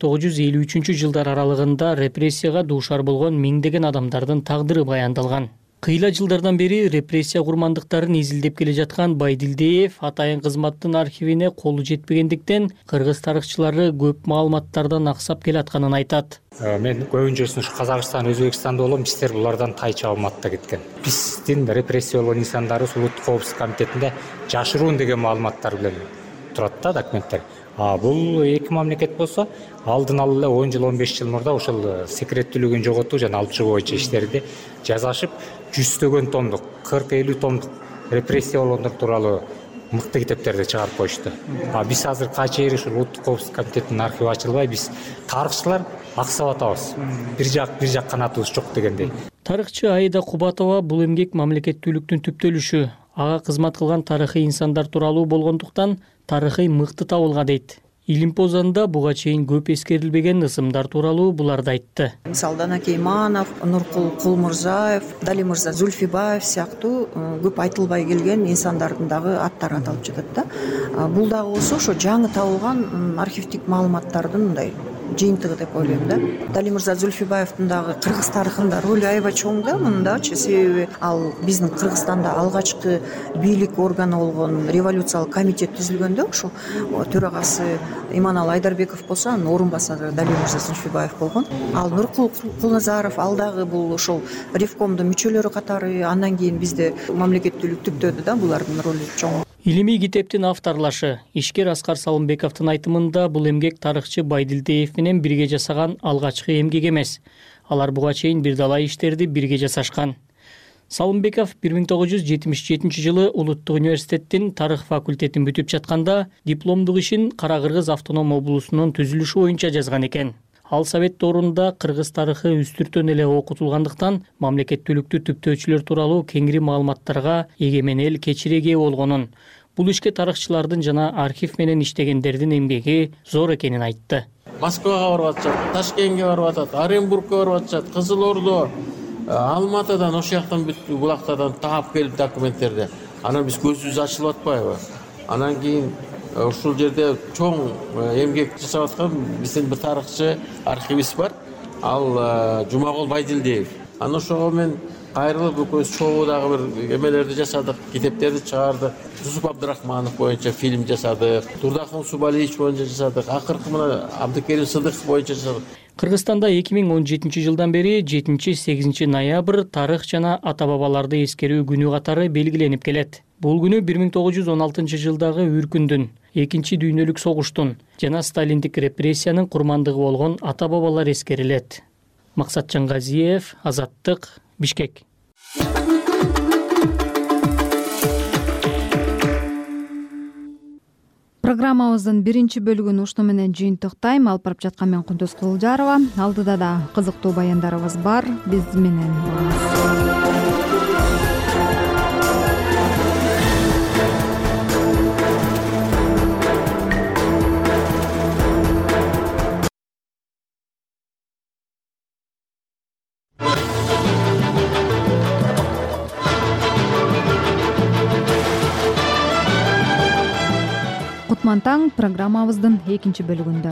1920-1953 жылдар аралыгында репрессияга дуушар болгон миңдеген адамдардын тагдыры баяндалган. Кыйла жылдардан бери репрессия курмандыктарын изилдеп келе жаткан Байдилдиев атайын кызматтын архивине колу жетпегендиктен кыргыз тарыхчылары көп маалыматтардан аксап келатканын айтат. Мен көбүнчөсүн ушу Казакстан, Өзбекстанда болом, биздер булардан тайча маалыматта кеткен. Биздин репрессия болгон инсандары Улуттук коопсуздук комитетинде жашыруун деген маалыматтар менен турат да документтер. Бул эки мамлекет болсо, алдын ала эле 10 жыл, 15 жыл мурда ошол секреттүүлүгүн жоготуу жана алып чыгуу боюнча иштерди жазашып, 100 томдук, 40-50 томдук репрессия болгондор тууралуу мыкты китептерди чыгарып коюшту. Биз азыр кайча ери ушул Улуттук коопсуздук комитетинин архиви ачылбай, биз тарыхчылар аксап атабыз. Бир жак канатыбыз жок дегендей. Тарыхчы Аида Кубатова бул эмгек мамлекеттүүлүктүн түптөлүшү, ага кызмат кылган тарыхый инсандар тууралуу болгондуктан тарыхый мыкты табылга дейт. Илим позанда буга чейин көп эскерилбеген ысымдар тууралуу буларды айтты. Мисалы Данаке Иманов, Нуркул Кулмурзаев, Дали Мырза Зульфибаев сыяктуу көп айтылбай келген инсандардын дагы аттары аталып жатат да. Бул дагы болсо ошо жаңы табылган архивдик маалыматтардын мындай жыйынтыгы деп ойлойм да. Дали Мырза Зульфибаевдин дагы кыргыз тарыхында ролу аябай чоң да, мындачы, себеби ал биздин Кыргызстанда алгачкы бийлик органы болгон революциялык комитет түзүлгөндө ошо төрагасы Иманалы Айдарбеков болсо, анын орун басары Дали Мырза Зульфибаев болгон. Ал Нуркул Кулназаров, ал дагы бул ошол ревкомдун мүчөлөрү катары, андан кийин бизде мамлекеттүүлүк түптөдү да, булардын ролу чоң. Илимий китептин авторлашы ишкер Аскар Салымбековдун айтымында бул эмгек тарыхчы Байдилдиев менен бирге жасаган алгачкы эмгек эмес. Алар буга чейин бир далай иштерди бирге жасашкан. Салымбеков 1977 жылы Улуттук университеттин тарых факультетин бүтүп жатканда дипломдук ишин Кара Кыргыз автоном облусунун түзүлүшү боюнча жазган экен. Ал совет доорунда кыргыз тарыхы үстүртөн эле окутулгандыктан мамлекеттүүлүктү түптөөчүлөр тууралуу кеңири маалыматтарга эгемен эл кечире ээ болгонун, бул ишке тарыхчылардын жана архив менен иштегендердин эмгеги зор экенин айтты. Москвага барып атышат, Ташкентке барып атат, Оренбургка барып атышат, Кызыл Ордо, Алматадан, ошол жактан бүт булактардан таап келип документтерди. Анан биз көзүбүз ачылып атпайбы? Анан кийин ушул жерде чоң эмгек жасап аткан биздин бир тарыхчы архивист бар. Ал Жумагул Байдилдиев. Анан ошого мен кайрылып экөөбүз чогуу дагы бир эмелерди жасадык, китептерди чыгардык. Жусуп Абдырахманов боюнча фильм жасадык, Турдахун Субалиевич боюнча жасадык, акыркы мына Абдыкерим Сыдыков боюнча жасадык. Кыргызстанда 2017 жылдан бери 7-8 ноябрь тарых жана ата-бабаларды эскерүү күнү катары белгиленип келет. Бул күнү 1916 жылдагы үркүндүн, экинчи дүйнөлүк согуштун жана сталиндик репрессиянын курмандыгы болгон ата-бабалар эскерилет. Максатжан Газиев, Азаттык, Бишкек. Программабыздын биринчи бөлүгүн ушуну менен жыйынтыктайм. Алып барып жаткан мен Кундуз Кызылжарова. Алдыда да кызыктуу баяндарыбыз бар. Биз менен болуңуз. Таң программабыздын экинчи бөлүгүндө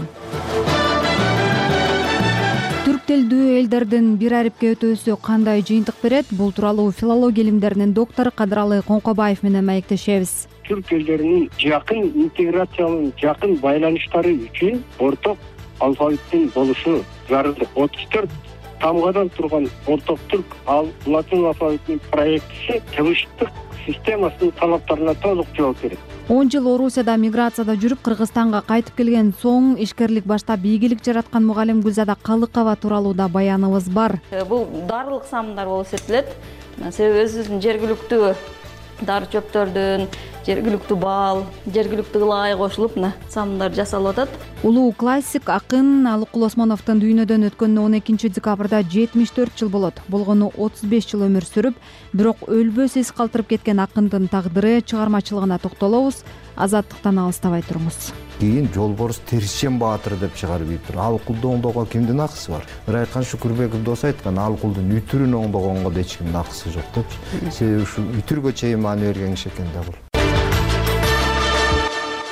түрк тилдүү элдердин бир арипке өтүүсү кандай жыйынтык берет? Бул тууралуу филология илимдеринин доктору Кадыралы Коңкобаев менен маектешебиз. Түрк элдеринин жакын интеграциялуу, жакын байланыштары үчүн орток алфавиттин болушу зарыл. 34 тамгадан турган орток түрк латын алфавитинин проектиси жыгыштык системасынын талаптарына толук жооп берет. 10 жыл Орусияда миграцияда жүрүп, Кыргызстанга кайтып келген соң ишкерлик баштап ийгилик жараткан мугалим Гүлзада Калыкова тууралуу да баяныбыз бар. Бул дарылык самындар болуп эсептелет. Себеби өзүбүздүн жергиликтүү дары чөптөрдүн, жергиликтүү бал, жергиликтүү ылай кошулуп самындар жасалып атат. Улуу классик акын Алыкул Осмоновдун дүйнөдөн өткөнүнө 12 декабрда 74 жыл болот. Болгону 35 жыл өмүр сүрүп, бирок өлбөс эс калтырып кеткен акындын тагдыры чыгармачылыгына токтолобуз. Азаттыктан алыстабай туруңуз. Кийин Жолборс Терисчен Баатыр деп чыгарып ийиптир. Алыкулду оңдоого кимдин акысы бар? Бир айткан Шүкүрбеков дос айткан, Алыкулдун үтүрүн оңдогонго да эч кимдин акысы жок депчи. Себеби ушул үтүргө чейин маани берген киши экен да бул.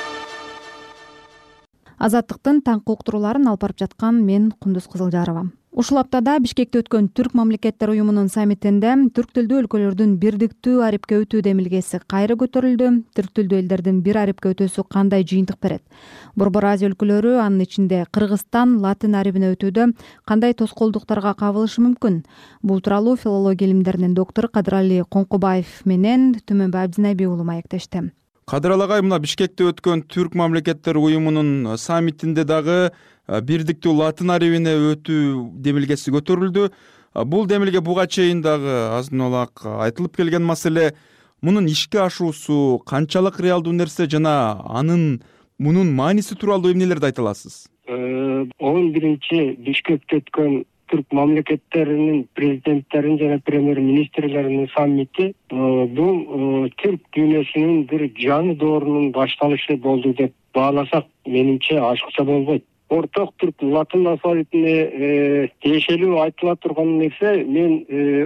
Азаттыктын таңкы уктурууларын алып барып жаткан мен Кундуз Кызылжарова. Ушул аптада Бишкекте өткөн Түрк мамлекеттер уюмунун саммитинде түрк тилдүү өлкөлөрдүн бирдиктүү арипке өтүү демилгеси кайра көтөрүлдү. Түрк тилдүү элдердин бир арипке өтүүсү кандай жыйынтык берет? Борбор Азия өлкөлөрү, анын ичинде Кыргызстан латын арибине өтүүдө кандай тоскоолдуктарга кабылышы мүмкүн? Бул тууралуу филология илимдеринин доктору Кадырали Коңкубаев менен Түмөнбай Абдинайби уулу маектешти. Кадыралы агай, мына Бишкекте өткөн Түрк мамлекеттер уюмунун саммитинде дагы бирдиктүү латын арибине өтүү демилгеси көтөрүлдү. Бул демилге буга чейин дагы азын олак айтылып келген маселе. Мунун ишке ашуусу канчалык реалдуу нерсе жана мунун мааниси тууралуу эмнелерди айта аласыз? 11 Бишкекте өткөн Түрк мамлекеттеринин президенттерин жана премьер-министрлеринин саммити бул түрк дүйнөсүнүн бир жаңы доорунун башталышы болду деп бааласак, менимче ашыкча болбойт. Орток түрк латын алфавитине тиешелүү айтыла турган нерсе, мен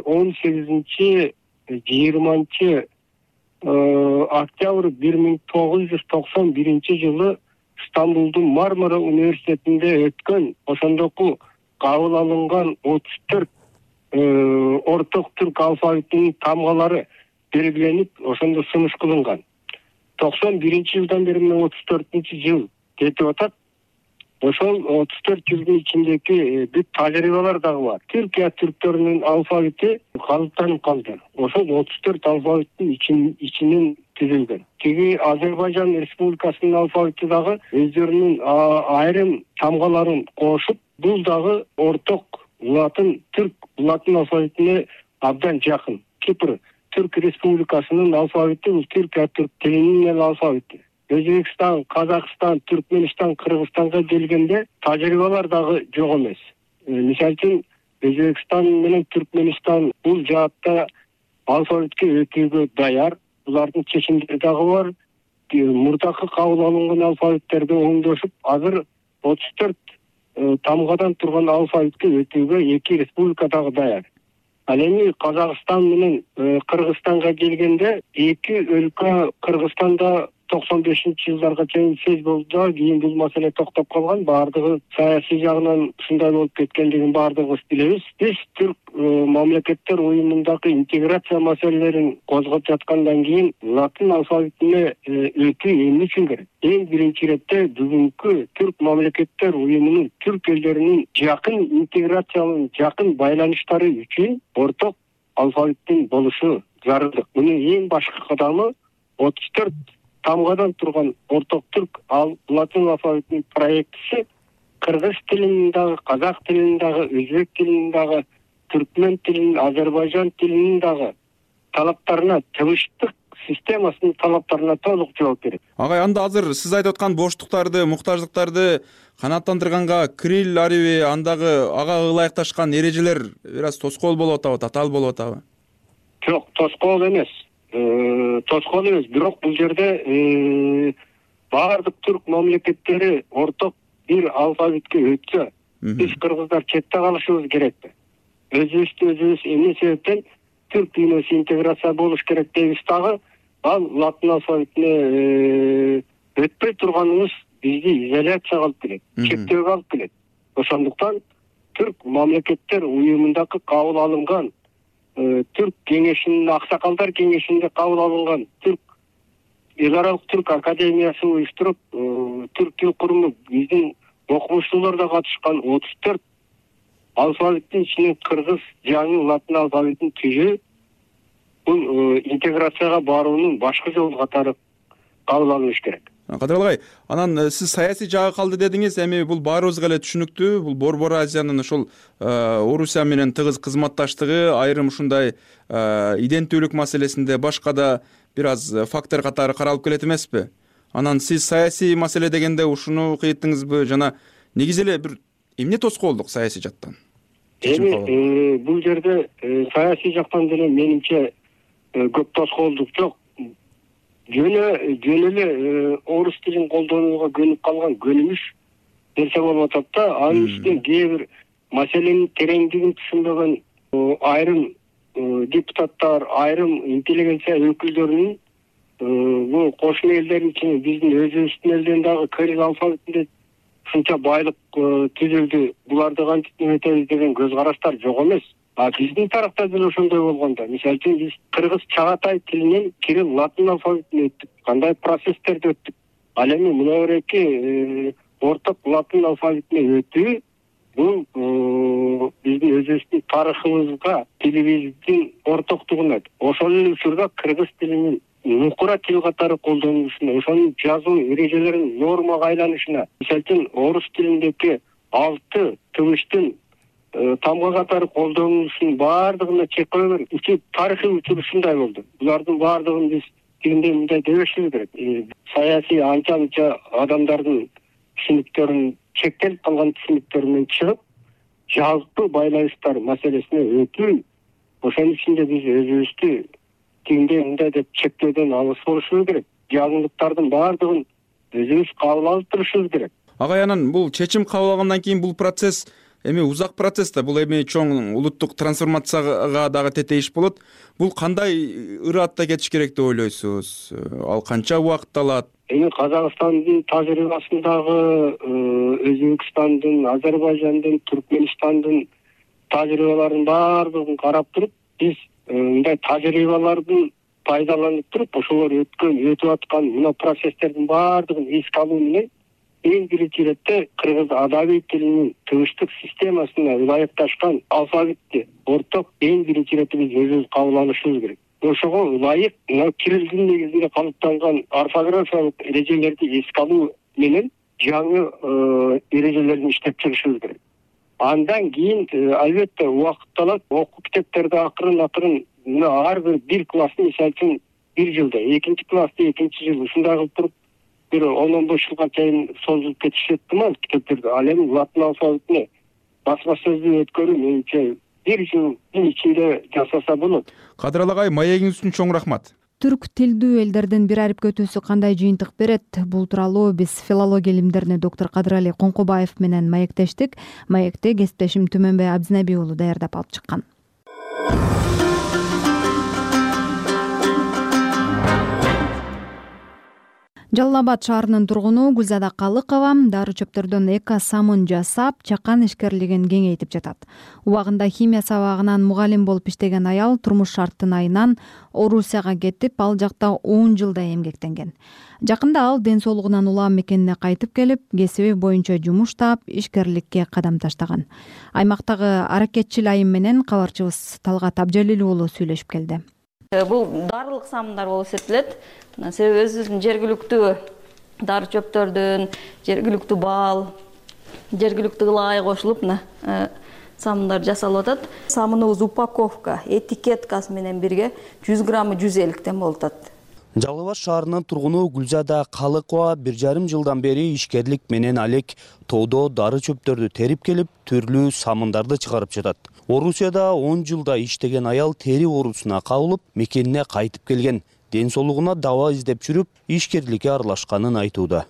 18-20 октябрь 1991 жылы Стамбулдун Мармара университетинде өткөн ошондоку кабыл алынган 34 орток түрк алфавитинин тамгалары белгиленип, ошондо сунуш кылынган. 91 жылдан бери 34 жыл кетип атат. Ошол 34 жылдын ичиндеги бүт тажрыйбалар дагы бар. Түркия түрктөрүнүн алфавити калыптанып калды. Ошол 34 алфавиттин ичинен түзүлгөн. Тиги Азербайжан Республикасынын алфавити дагы өздөрүнүн айрым тамгаларын кошуп, бул дагы орток түрк латын алфавитине абдан жакын. Кипр Түрк Республикасынын алфавити бул Түркия түрк тилинин алфавити. Өзбекстан, Казакстан, Түркменистан, Кыргызстанга келгенде тажрыйбалар дагы жок эмес. Мисалы үчүн Өзбекстан менен Түркменистан бул жаатта алфавитке өтүүгө даяр. Булардын чечимдери дагы бар. Мурдакы кабыл алынган алфавиттерди оңдошуп, азыр 34 тамгадан турган алфавитке өтүүгө эки республика дагы даяр. Ал эми Казакстан менен Кыргызстанга келгенде эки өлкө, Кыргызстанда 95-жылдарга чейин сөз болду, кийин бул маселе токтоп калган. Бардыгы саясий жагынан ушундай болуп кеткендигин бардыгыбыз билебиз. Биз түрк мамлекеттер уюмундагы интеграция маселелерин козгоп жаткандан кийин латын алфавитине өтүү эмне үчүн керек? Эң биринчи иретте бүгүнкү түрк мамлекеттер уюмунун түрк элдеринин жакын интеграциялын, жакын байланыштары үчүн орток алфавиттин болушу зарылдык. Мунун эң башкы кадамы 34 тамгадан турган орток түрк латын алфавитинин проектиси кыргыз тилинин дагы, казак тилинин дагы, өзбек тилинин дагы, түркмен тилинин, Азербайжан тилинин дагы талаптарына, тыбыштык системасынын талаптарына толук жооп берет. Агай, анда азыр сиз айтып аткан боштуктарды, муктаждыктарды канааттандырганга кирилл ариби, андагы ага ылайыкташкан эрежелер бир аз тоскоол болуп атабы, татаал болуп атабы? Жок, тоскоол эмес. Бирок бул жерде баардык түрк мамлекеттери орток бир алфавитке өтсө, биз кыргыздар четте калышыбыз керекпи? Өзүбүз эмне себептен түрк дүйнөсү интеграция болуш керек дейбиз дагы, ал латын алфавитине өтпөй турганыбыз бизди изоляцияга алып келет, чектөөгө алып келет. Ошондуктан түрк мамлекеттер уюмундагы кабыл алынган Түрк кеңешинин, аксакалдар кеңешинде кабыл алынган эл аралык түрк академиясы уюштуруп, түрк тил куруму биздин окумуштуулар да катышкан 34 алфавиттин ичинен кыргыз жаңы латын алфавитин түзүү бул интеграцияга баруунун башкы жолу катары кабыл алыныш керек. Кадыралы, анан сиз саясий жагы калды дедиңиз, эми бул баарыбызга эле түшүнүктүү. Бул Борбор Азиянын ошол Орусия менен тыгыз кызматташтыгы, айрым ушундай иденттүүлүк маселесинде башка да бир аз фактор катары каралып келет эмеспи? Анан сиз саясий маселе дегенде ушуну кыйттыңызбы жана негизи эле бир эмне тоскоолдук саясий жактан? Эми бул жерде саясий жактан деле менимче көп тоскоолдук жок. Жөн эле орус тилин колдонууга көнүп калган көнүмүш нерсе болуп атат да. Анын үстүнө кээ бир маселенин тереңдигин түшүнбөгөн айрым депутаттар, айрым интеллигенция өкүлдөрүнүн бул кошмо элдердин ичинде биздин өзүбүздүн элден дагы кирилл алфавитинде ушунча байлык түзүлдү, буларды кантип эметебиз деген көз караштар жок эмес. Биздин тарапта деле ошондой болгондо, мисалы үчүн биз кыргыз чагатай тилинен кирилл латын алфавитине өттүк, кандай процесстерди өттүк. Ал эми мына орток латын алфавитине өтүү бул биздин өзүбүздүн тарыхыбызга, тилибиздин ортоктугуна, ошол эле учурда кыргыз тилинин нукура тил катары колдонулушуна, ошонун жазуу эрежелеринин нормага айланышына, мисалы үчүн орус тилиндеги 6 тыбыштын тамга катары колдонулушунун баардыгына чек кое керек. Тарыхый учур ушундай болду. Булардын баардыгын биз тигиндей мындай дебешибиз керек. Саясий анча-мынча адамдардын түшүнүктөрүн, чектелип калган түшүнүктөрүнөн чыгып, жалпы байланыштар маселесине өтүү, ошонун ичинде биз өзүбүздү тигиндей мындай деп чектөөдөн алыс болушубуз керек. Жаңылыктардын баардыгын өзүбүз кабыл алып турушубуз керек. Агай, анан бул чечим кабыл алгандан кийин бул процесс эми узак процесс да, бул эми чоң улуттук трансформацияга дагы тетейиш болот. Бул кандай ыраатта кетиш керек деп ойлойсуз? Ал канча убакыт алат? Эми Казакстандын тажрыйбасындагы, Өзбекстандын, Азербайжандын, Түркмөнстандын тажрыйбаларынын баардыгын карап туруп, биз мындай тажрыйбалардын пайдаланып туруп, ошолор өтүп аткан мына процесстердин баардыгын эске алуу менен эң биринчи иретте кыргыз адабий тилинин тыбыштык системасына ылайыкташкан алфавитти орток эң биринчи иретте биз өзүбүз кабыл алышыбыз керек. Ошого ылайык мына кирилдин негизинде калыптанган орфографиялык эрежелерди эске алуу менен жаңы эрежелерди иштеп чыгышыбыз керек. Андан кийин албетте убакыт алат. Окуу китептерди акырын мына ар бир класстын, мисалы үчүн 1 жылда, 2 классты 2 жыл ушундай кылып туруп, бир 10-15 жылга чейин созулуп кетишет ыктымал китептерди. Ал эми латын алфавитине басма сөздү өткөрүү менимче 1 жылдын ичинде жасаса болот. Кадыралы агай, маегиңиз үчүн чоң рахмат. Түрк тилдүү элдердин бир арипке өтүүсү кандай жыйынтык берет? Бул тууралуу биз филология илимдеринин доктор Кадырали Коңкубаев менен маектештик. Маекти кесиптешим Түмөнбай Абдинеби уулу даярдап алып чыккан. Жалал Абад шаарынын тургуну Гүлзада Калыкова дары чөптөрдөн эко-самын жасап, чакан ишкерлигин кеңейтип жатат. Убагында химия сабагынан мугалим болуп иштеген аял турмуш шарттынайынан Орусияга кетип, ал жакта 10 жылда эмгектенген. Жакында ал ден соолугунан улам мекенине кайтып келип, кесиби боюнча жумуш таап, ишкерликке кадам таштаган. Аймактагы аракетчил айым менен кабарчыбыз Талгат Абжалил уулу сүйлөшүп келди. Бул дарылык самындар болуп эсептелет. Себеби өзүбүздүн жергиликтүү дары чөптөрдүн, жергиликтүү бал, жергиликтүү ылай кошулуп самындар жасалып атат. Самыныбыз упаковка, этикеткасы менен бирге 100 граммы 150 тен болуп атат. Жалал Абад шаарынын тургуну Гүлзада Калыкова 1,5 жылдан бери ишкерлик менен алек тоодо дары чөптөрдү терип келип, түрлүү самындарды чыгарып жатат. Орусияда 10 жылда иштеген аял тери оорусуна кабылып, мекенине кайтып келген. Ден соолугуна даба издеп жүрүп, ишкерликке аралашканын айтууда.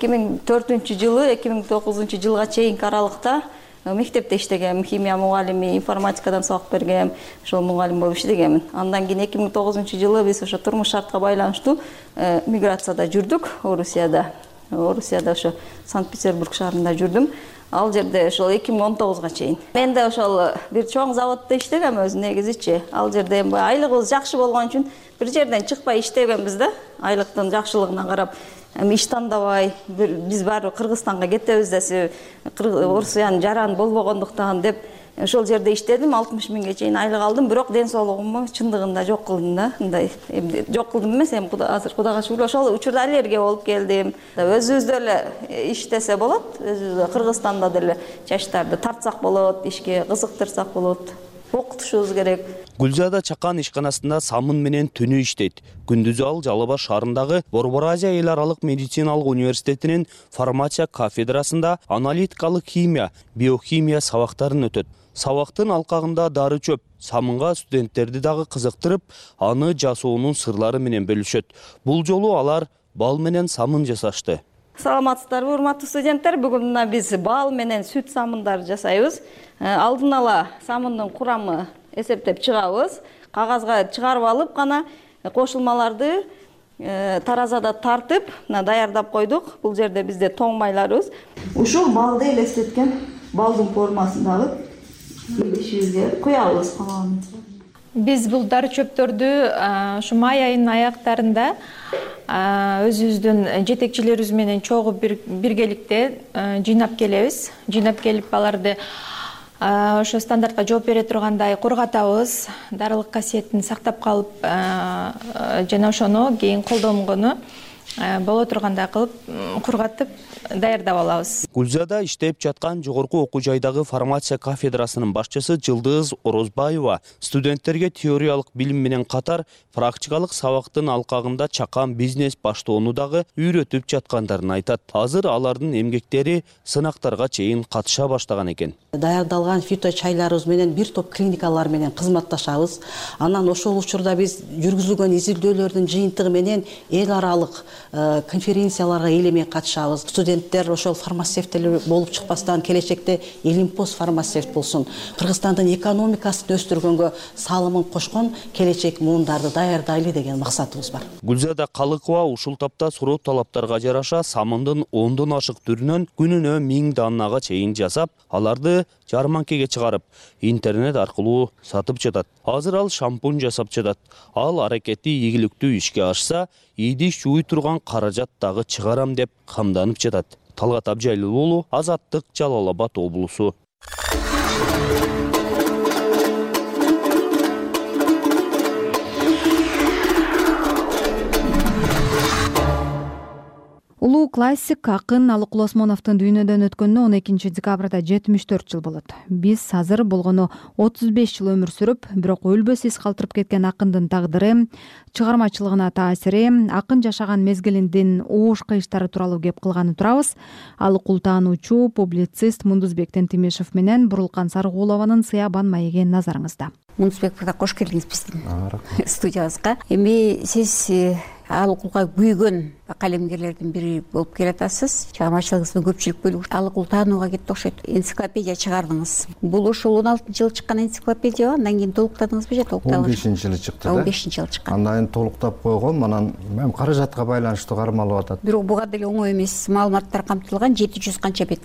2004-жылы 2009 жылга чейинки аралыкта мектепте иштегем, химия мугалими, информатикадан сабак бергем, ошол мугалим болуп иштегемин. Андан кийин 2009 жылы биз ошо турмуш шартка байланыштуу миграцияда жүрдүк Орусияда. Орусияда ошо Санкт-Петербург шаарында жүрдүм. Ал жерде ошол 2019га чейин. Мен да ошол бир чоң заводдо иштегем өзү негизичи. Ал жерде айлыгыбыз жакшы болгон үчүн бир жерден чыкпай иштегенбиз да. Айлыктын жакшылыгына карап, иш тандабай биз баары Кыргызстанга кетебиз десе, Орусиянын жараны болбогондуктан деп ошол жерде иштедим, 60 миңге чейин айлык алдым, бирок ден соолугумду чындыгында жок кылдым да. Мындай жок кылдым эмес, эми азыр Кудайга шүгүр, ошол учурда аллергия болуп келдим. Өзүбүздө эле иштесе болот, өзүбүздө Кыргызстанда деле жаштарды тартсак болот, ишке кызыктырсак болот. Окутушубуз керек. Гүлзада чакан ишканасында самын менен түнү иштейт. Күндүзү ал Жалал Абад шаарындагы Борбор Азия эл аралык медициналык университетинин фармация кафедрасында аналитикалык химия, биохимия сабактарын өтөт. Сабактын алкагында дары чөп, самынга студенттерди дагы кызыктырып, аны жасоонун сырлары менен бөлүшөт. Бул жолу алар бал менен самын жасашты. Саламатсыздарбы, урматтуу студенттер? Бүгүн биз бал менен сүт самындар жасайбыз. Алдын ала самындын курамы эсептеп чыгабыз. Кагазга чыгарып алып гана кошулмаларды таразада тартып даярдап койдук. Бул жерде бизде тоң майларыбыз. Ушул балды элестеткен балдын формасындагы идишибизге куябыз. Биз бул дары чөптөрдү ушу май айынын аяктарында өзүбүздүн жетекчилерибиз менен чогуу биргеликте жыйнап келебиз. Жыйнап келип аларды ошо стандартка жооп бере тургандай кургатабыз, дарылык касиетин сактап калып, жана ошону кийин колдонгону боло тургандай кылып кургатып даярдап алабыз. Гүлзада иштеп жаткан жогорку окуу жайдагы фармация кафедрасынын башчысы Жылдыз Орозбаева студенттерге теориялык билим менен катар практикалык сабактын алкагында чакан бизнес баштоону дагы үйрөтүп жаткандарын айтат. Азыр алардын эмгектери сынактарга чейин катыша баштаган экен. Даярдалган фито чайларыбыз менен бир топ клиникалар менен кызматташабыз. Анан ошол учурда биз жүргүзүлгөн изилдөөлөрдүн жыйынтыгы менен эл аралык конференцияларга элемей катышабыз. Студенттер ошол фармацевттер болуп чыкпастан келечекте Элимпос фармацевт болсун. Кыргызстандын экономикасын өстүргөнгө салымын кошкон келечек муундарды даярдайлы деген максатыбыз бар. Гүлзада Калыкова ушул тапта суроо талаптарга жараша самындын 10дон ашык түрүнөн күнүнө 1000 даннага чейин жасап, аларды жарманкеге чыгарып, интернет аркылуу сатып жатат. Азыр ал шампунь жасап жатат. Ал аракети ийгиликтүү ишке ашса, идиш жууй турган каражат дагы чыгарам деп камданып жатат. Талгат Абжайлуу уулу, Азаттык, Жалал Абад облусу. Улуу классик акын Алыкул Осмоновдун дүйнөдөн өткөнүнө 12 декабрда 74 жыл болот. Биз азыр болгону 35 жыл өмүр сүрүп, бирок өлбөс из калтырып кеткен акындын тагдыры, чыгармачылыгына таасири, акын жашаган мезгилиндин оош кыйыштары тууралуу кеп кылганы турабыз. Алыкул таануучу, публицист Мундузбек Тентимишев менен Бурулкан Сарыгулованын Сыябан маеги назарыңызда. Мундузбек мырза, кош келдиңиз биздин студиябызга. Эми сиз Алыкулга күйгөн калемгерлердин бири болуп келатасыз. Чыгармачылыгыңыздын көпчүлүк бөлүгү Алыкул таанууга кетти окшойт. Энциклопедия чыгардыңыз. Бул ушул 16-жылы чыккан энциклопедия, андан кийин толуктадыңызбы же толукталган? 15-жылы чыкты. 15-жылы чыккан. Андан кийин толуктап койгом, анан мен каражатка байланыштуу кармалып атат. Бирок буга деле оңой эмес маалыматтар камтылган. 700 канча бет,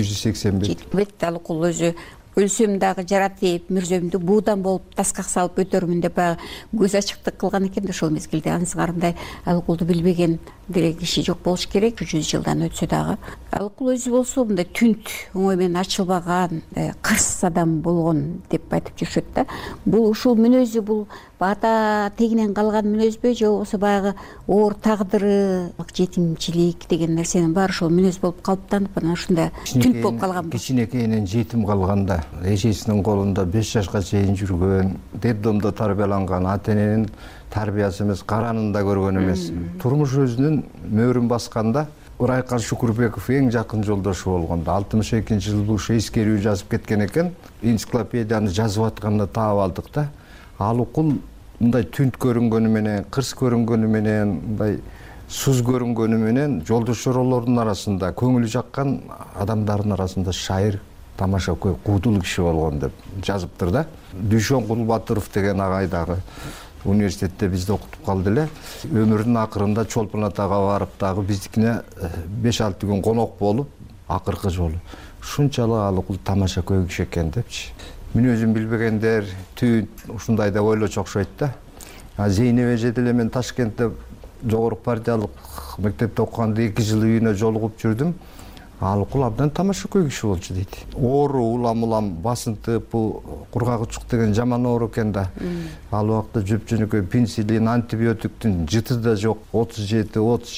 785 бет. Алыкул өзү өлсөм дагы жарат деп, мүрзөмдү буудан болуп таскак салып өтөрмүн деп көз ачыктык кылган экен да ошол мезгилде. Ансыгарындай Алыкулду билбеген деле киши жок болуш керек. 100 жылдан өтсө дагы. Алыкул өзү болсо мындай түнт, оңой менен ачылбаган, кырс адам болгон деп айтып жүрүшөт да. Бул ушул мүнөзү, бул ата тегинен калган мүнөзбү же болбосо баягы оор тагдыры, жетимчилик деген нерсенин баары ошол мүнөз болуп калыптанып, анан ушундай түнт болуп калган. Кичинекейинен жетим калганда, эжесинин колунда 5 жашка чейин жүргөн, детдомдо тарбияланган, ата-эненин тарбиясы эмес, каранын да көргөн эмес. Турмуш өзүнүн мөөрүн басканда Урайкан Шукурбеков эң жакын жолдошу болгондо 62-жылы бул эскерүү жазып кеткен экен. Энциклопедияны жазып атканда таап алдык да. Алыкул мындай түнт көрүнгөнү менен, кырс көрүнгөнү менен, мындай суз көрүнгөнү менен жолдошторолордун арасында, көңүлү жаккан адамдардын арасында шайыр, тамаша көй, куудул киши болгон деп жазыптыр да. Дүйшөн Кулбатыров деген агай дагы университетте бизди окутуп калды эле. Өмүрүнүн акырында Чолпон Атага барып дагы биздикине 5-6 күн конок болуп, акыркы жолу ушунчалык Алыкул тамаша көй киши экен депчи. Мүнөзүн билбегендер түнт ушундай деп ойлочу окшойт да. Зейнеп эже деле мен Ташкентте жогорку партиялык мектепте окуганда 2 жыл үйүнө жолугуп жүрдүм. Алыкул абдан тамаша көй киши болчу дейт. Оору, улам басынтып, кургак учук деген жаман оору экен да. Ал убакта жөп-жөнөкөй пенсилин, антибиотиктин жыты да жок. 37,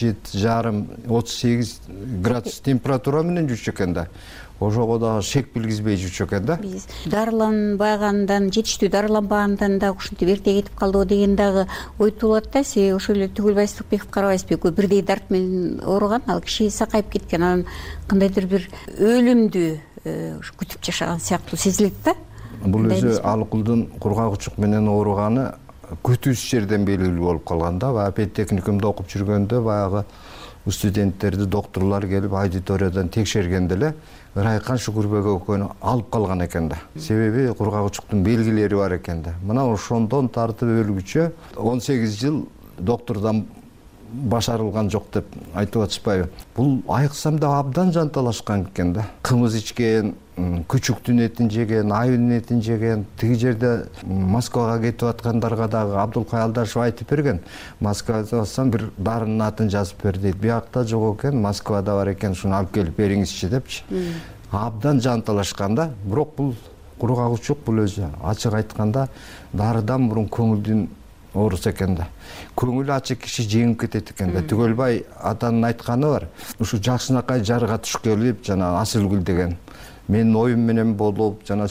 37,5, 38 градус температура менен жүрчү экен да. Ошого да шек билгизбей жүрчү экен да. Биз дарыланбагандан, жетиштүү дарыланбагандан да ушинтип эрте кетип калдыбы деген дагы ой туулат да. Себеби ошол эле Түгүлбай Сырыкбеков карабайсызбы, экөө бирдей дарт менен ооруган, ал киши сакайып кеткен, анан кандайдыр бир өлүмдү күтүп жашаган сыяктуу сезилет да. Бул өзү Алыкулдун кургак учук менен ооруганы күтүүсүз жерден белгилүү болуп калган да. Баягы педтехникумда окуп жүргөндө баягы студенттерди докторлор келип аудиториядан текшергенде эле Урайкан Шукурбеков экөөнү алып калган экен да. Себеби кургак учуктун белгилери бар экен да. Мына ошондон тартып өлгүчө 18 жыл доктордон башарылган жок деп айтып атышпайбы. Бул айыксам да абдан жанталашкан экен да. Кымыз ичкен, күчүктүн этин жеген, айылдын этин жеген. Тиги жерде Москвага кетип аткандарга дагы Абдулкай Алдашев айтып берген. Москвада барсаң бир дарынын атын жазып бер дейт. Биякта жок экен, Москвада бар экен, шуну алып келип бериңизчи депчи. Абдан жанталашкан да. Бирок бул куру кагуучулук, бул өзү ачык айтканда дарыдан мурун көңүлдүн оорусу экен да. Көңүлү ачык киши жеңип кетет экен да. Түгөлбай атанын айтканы бар. Ушу жакшынакай жарга түшкөлүп, жана Асылгүл деген менин оюм менен болуп, жана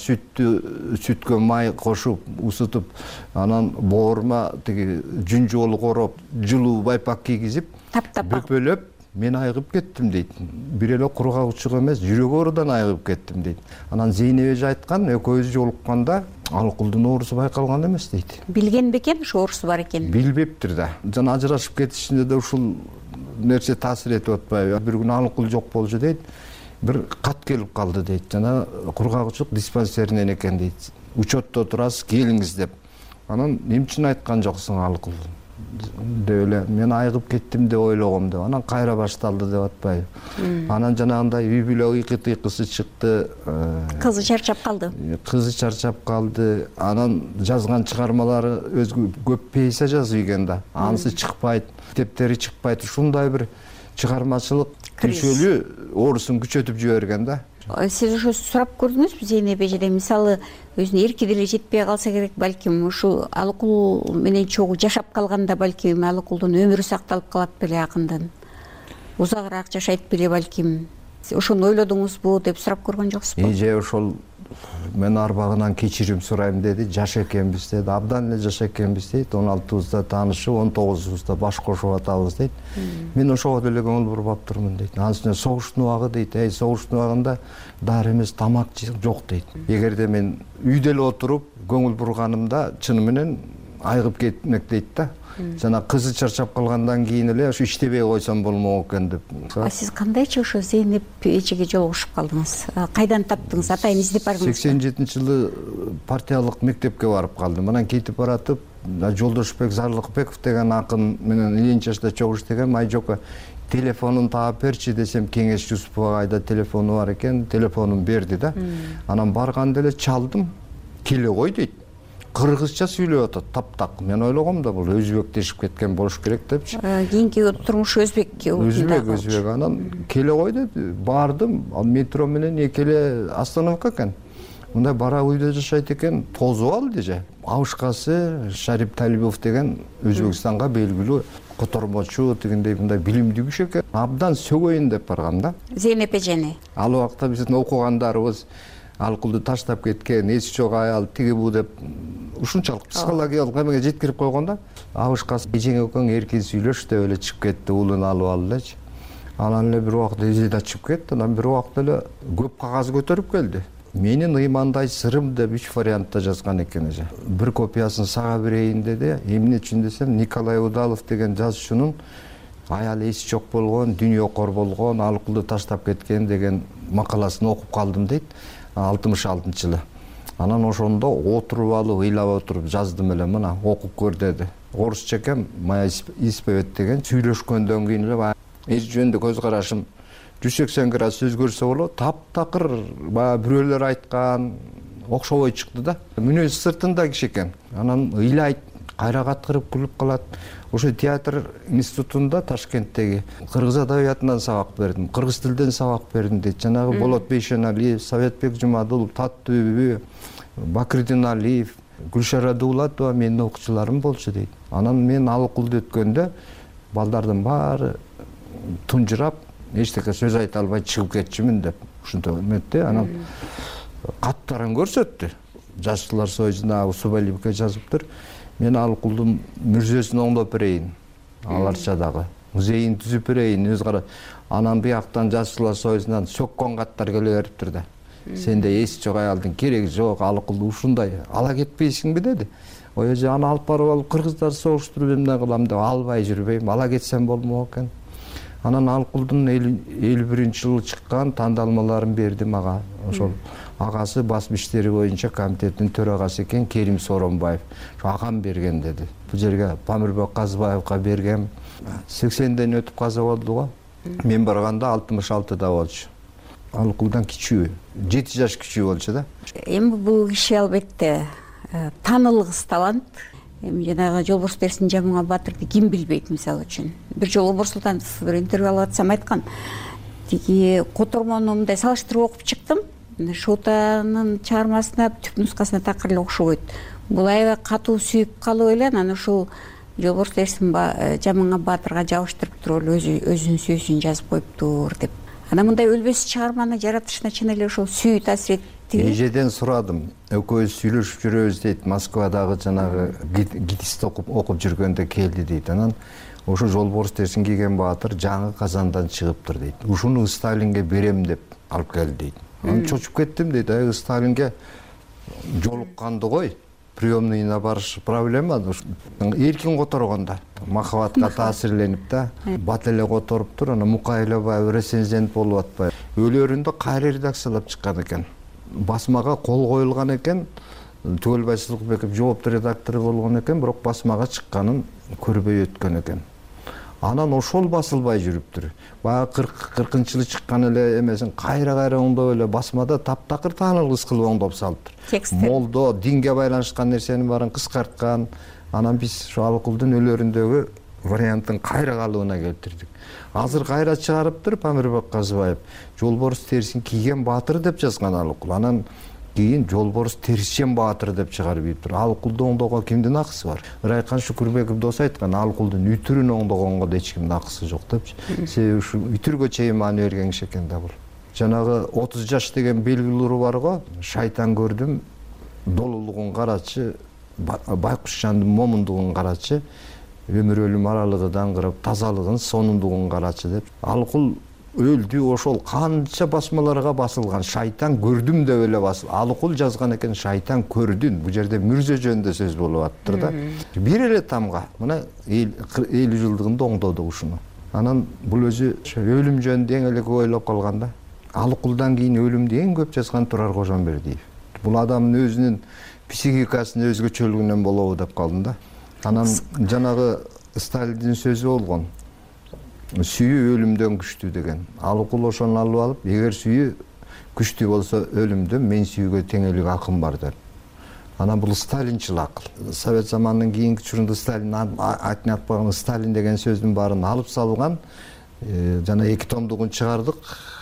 сүткө май кошуп, усутуп, анан боорума тиги жүн жолу короп, жылуу байпак кийгизип, бөпөлөп, мен айыгып кеттим дейт. Бир эле куру кагуучулук эмес, жүрөк оорудан айыгып кеттим дейт. Анан Зейнеп эже айткан, экөөбүз жолукканда Алыкулдун оорусу байкалган эмес дейт. Билген бекен ушу оорусу бар экен? Билбептир да. Жана ажырашып кетишинде да ушул нерсе таасир этип атпайбы? Бир күнү Алыкул жок болчу дейт. Бир кат келип калды дейт. Жана куру кагуучулук диспансеринен экен дейт. Учетто турасыз, келиңиз деп. Анан эмне үчүн айткан жоксуң Алыкул? Деп эле мен айыгып кеттим деп ойлогом деп. Анан кайра башталды деп атпайбы? Анан жанагындай үй бүлө ыйкы-тыйкысы чыкты. Кызы чарчап калды. Кызы чарчап калды. Анан жазган чыгармалары өзгө көп пьеса жазып ийген да. Анысы чыкпайт, китептери чыкпайт. Ушундай бир чыгармачылык күчөлүү оорусун күчөтүп жиберген да. Сиз ушу сурап көрдүңүзбү Зейнеп эжеден? Мисалы, өзүнө эрки деле жетпей калса керек, балким ушу Алыкул менен чогуу жашап калганда балким Алыкулдун өмүрү сакталып калат беле акындан. Узагыраак жашайт беле балким. Ошону ойлодуңузбу деп сурап көргөн жоксузбу? Эже ошол мен арбагынан кечирим сурайм деди. Жаш экенбиз деди. Абдан эле жаш экенбиз дейт. 16-бызда таанышып, 19-бызда баш кошуп атабыз дейт. Мен ошого деле көңүл буруп аптырмын дейт. Анын үстүнө согуштун убагы дейт. Согуштун убагында дары эмес, тамак жок дейт. Эгерде мен үйдө эле отуруп көңүл бурганымда чыны менен айыгып кетмек дейт да. Жана кызы чарчап калгандан кийин эле ушу иштебей койсом болмок экен деп. Сиз кандайча ошо Зейнеп эжеге жолугушуп калдыңыз? Кайдан таптыңыз? Атайын издеп бардыңыз? 87-жылы партиялык мектепке барып калдым. Анан кетип баратып, Жолдошбек Зарлыкбеков деген акын менен Ленин жашта чогуу иштеген Майжока телефонун таап берчи десем, Кеңеш Жусуповага айда телефону бар экен, телефонун берди да. Анан барганда эле чалдым, келе кой дейт. Кыргызча сүйлөп атат, таптак. Мен ойлогом да бул өзбектешип кеткен болуш керек депчи. Кийинки турмушу өзбек. Өзбек. Анан келе кой деди. Бардым, метро менен экеле остановка экен. Мындай бара үйдө жашайт экен, тозуп алды же. Абышкасы Шарип Талибов деген Өзбекстанга белгилүү котормочу, дегендей мындай билимдүү киши экен. Абдан сөгөйүн деп баргам да. Зейнеп эжени. Ал убакта биздин окугандарыбыз Алыкулду таштап кеткен, эси жок аял, тиги бу деп ушунчалык психологиялык эмеге жеткирип койгон да. Абышкасы эжең экөөң эркин сүйлөш деп эле чыгып кетти, уулун алып алдычы. Анан эле бир убакта эже да чыгып кетти, анан бир убакта эле көп кагаз көтөрүп келди. Менин ыймандай сырым деп 3 вариантта жазган экен эже. Бир копиясын сага берейин деди. Эмне үчүн десем, Николай Удалов деген жазуучунун аялы эси жок болгон, дүйнөкор болгон, Алыкулду таштап кеткен деген макаласын окуп калдым дейт. 66-жылы. Анан ошондо отуруп алып, ыйлап отуруп жаздым эле, мына окуп көр деди. Орусча экен, Моя исповедь деген. Сүйлөшкөндөн кийин эле эч жөнүндө көз карашым 180 градус өзгөрсө болот. Таптакыр баягы бирөөлөр айткан окшобой чыкты да. Мүнөзү сыртында киши экен. Анан ыйлайт, кайра каткырып күлүп калат. Ошо театр институтунда Ташкенттеги кыргыз адабиятынан сабак бердим, кыргыз тилден сабак бердим дейт. Жанагы Болот Бейшеналиев, Советбек Жумадулов, Таттүбү, Бакырдин Алиев, Гүлшара Дуулатова менин окуучуларым болчу дейт. Анан мен Алыкулду өткөндө балдардын баары тунжурап, эчтеке сөз айта албай чыгып кетчүмүн деп ушунтип эметти. Анан каттарын көрсөттү. Жашчылар союзуна Субалибке жазыптыр. Мен Алыкулдун мүрзөсүн оңдоп берейин. Аларча дагы музейин түзүп берейин. Өз кара. Анан бияктан Жашчылар союзунан сөккөн каттар келе бериптир да. Сенде эси жок аялдын кереги жок, Алыкулду ушундай ала кетпейсиңби деди. Ой эже аны алып барып алып кыргыздар согуштуруп эмне кылам деп албай жүрбөйм. Ала кетсем болмок экен. Анан Алыкулдун 51-жылы чыккан тандалмаларын бердим ага. ошол агасы басма иштери боюнча комитеттин төрагасы экен Керим Соронбаев. Агам берген деди. Бул жерге Памирбек Казыбаевга бергем. 80ден өтүп каза болду го. Мен барганда 66да болчу. Алыкулдан кичүү, 7 жаш кичүү болчу да. Эми бул киши албетте таанылгыс талант. Эми жанагы Жолборс Терсин Жамыңа Батырды ким билбейт мисалы үчүн. Бир жолу Обур Султанов бир интервью алып атсам айткан. Тиги котормону мындай салыштырып окуп чыктым. Шотанын чыгармасына түп нускасына такыр эле окшобойт. Бул аябай катуу сүйүп калып эле анан ушул Жолборс Терсин Жамыңа Батырга жабыштырып туруп эле өзүнүн сөзүн жазып коюптур деп. Анан мындай өлбөс чыгарманы жаратышына чын эле ошол сүйүү таасир этти. Эжеден сурадым. Экөөбүз сүйлөшүп жүрөбүз дейт. Москвадагы жанагы гидисти окуп жүргөндө келди дейт. Анан ошо Жолборс Терсин кийген Баатыр жаңы Казандан чыгыптыр дейт. Ушуну Сталинге берем деп алып келди дейт. Анан чочуп кеттим дейт. Сталинге жолукканды кой. Приемныйына барыш проблема. Эркин которгондо махабатка таасирленип да, бат эле которуптур. Анан Мукайлабаев рецензент болуп атпайбы. Өлөрүндө кайра редакциялап чыккан экен. Басмага кол коюлган экен. Түгөлбай Сылыкбеков жоопту редактору болгон экен, бирок басмага чыкканын көрбөй өткөн экен. Анан ошол басылбай жүрүптүр. Баягы 40-жылы чыккан эле эмесин кайра оңдоп эле басмада таптакыр таанылгыс кылып оңдоп салыптыр. Молдо динге байланышкан нерсенин баарын кыскарткан. Анан биз ошо Алыкулдун өлөрүндөгү варианттын кайра калыбына келтирдик. Азыр кайра чыгарыптыр Памирбек Казыбаев. Жолборс Терсин кийген Баатыр деп жазган Алыкул. Анан кийин Жолборс Терсин Баатыр деп чыгарып ийиптир. Алыкулду оңдоого кимдин акысы бар? Ырайкан Шүкүрбеков дос айткан, Алыкулдун үтүрүн оңдогонго да эч кимдин акысы жок депчи. Себеби ушу үтүргө чейин маани берген киши экен да бул. Жанагы 30 жаш деген белгилери бар го. Шайтан көрдүм, долулугун карачы, байкуш жандын момундугун карачы, өмүр өлүм аралыгыдан кырып, тазалыгын, сонундугун карачы деп. Алыкул өлдү, ошол канча басмаларга басылган. Шайтан көрдүм деп эле басыл. Алыкул жазган экен, шайтан көрдүн. Бул жерде мүрзө жөнүндө сөз болуп аттыр да. Бир эле тамга мына 50 жылдыгында оңдоду ушуну. Анан бул өзү өлүм жөнүндө эң эле көп ойлоп калган да. Алыкулдан кийин өлүмдү эң көп жазган Турар Кожомбердиев. Бул адамдын өзүнүн психикасынын өзгөчөлүгүнөн болобу деп калдым да. Анан жанагы Сталиндин сөзү болгон. Сүйүү өлүмдөн күчтүү деген. Алыкул ошону алып алып, эгер сүйүү күчтүү болсо өлүмдөн мен сүйүүгө тең эле акым бар деп. Анан бул Сталинчил акыл. Совет заманынын кийинки учурунда Сталин айтпаган Сталин деген сөздүн баарын алып салган. Жана 2 томдугун чыгардык.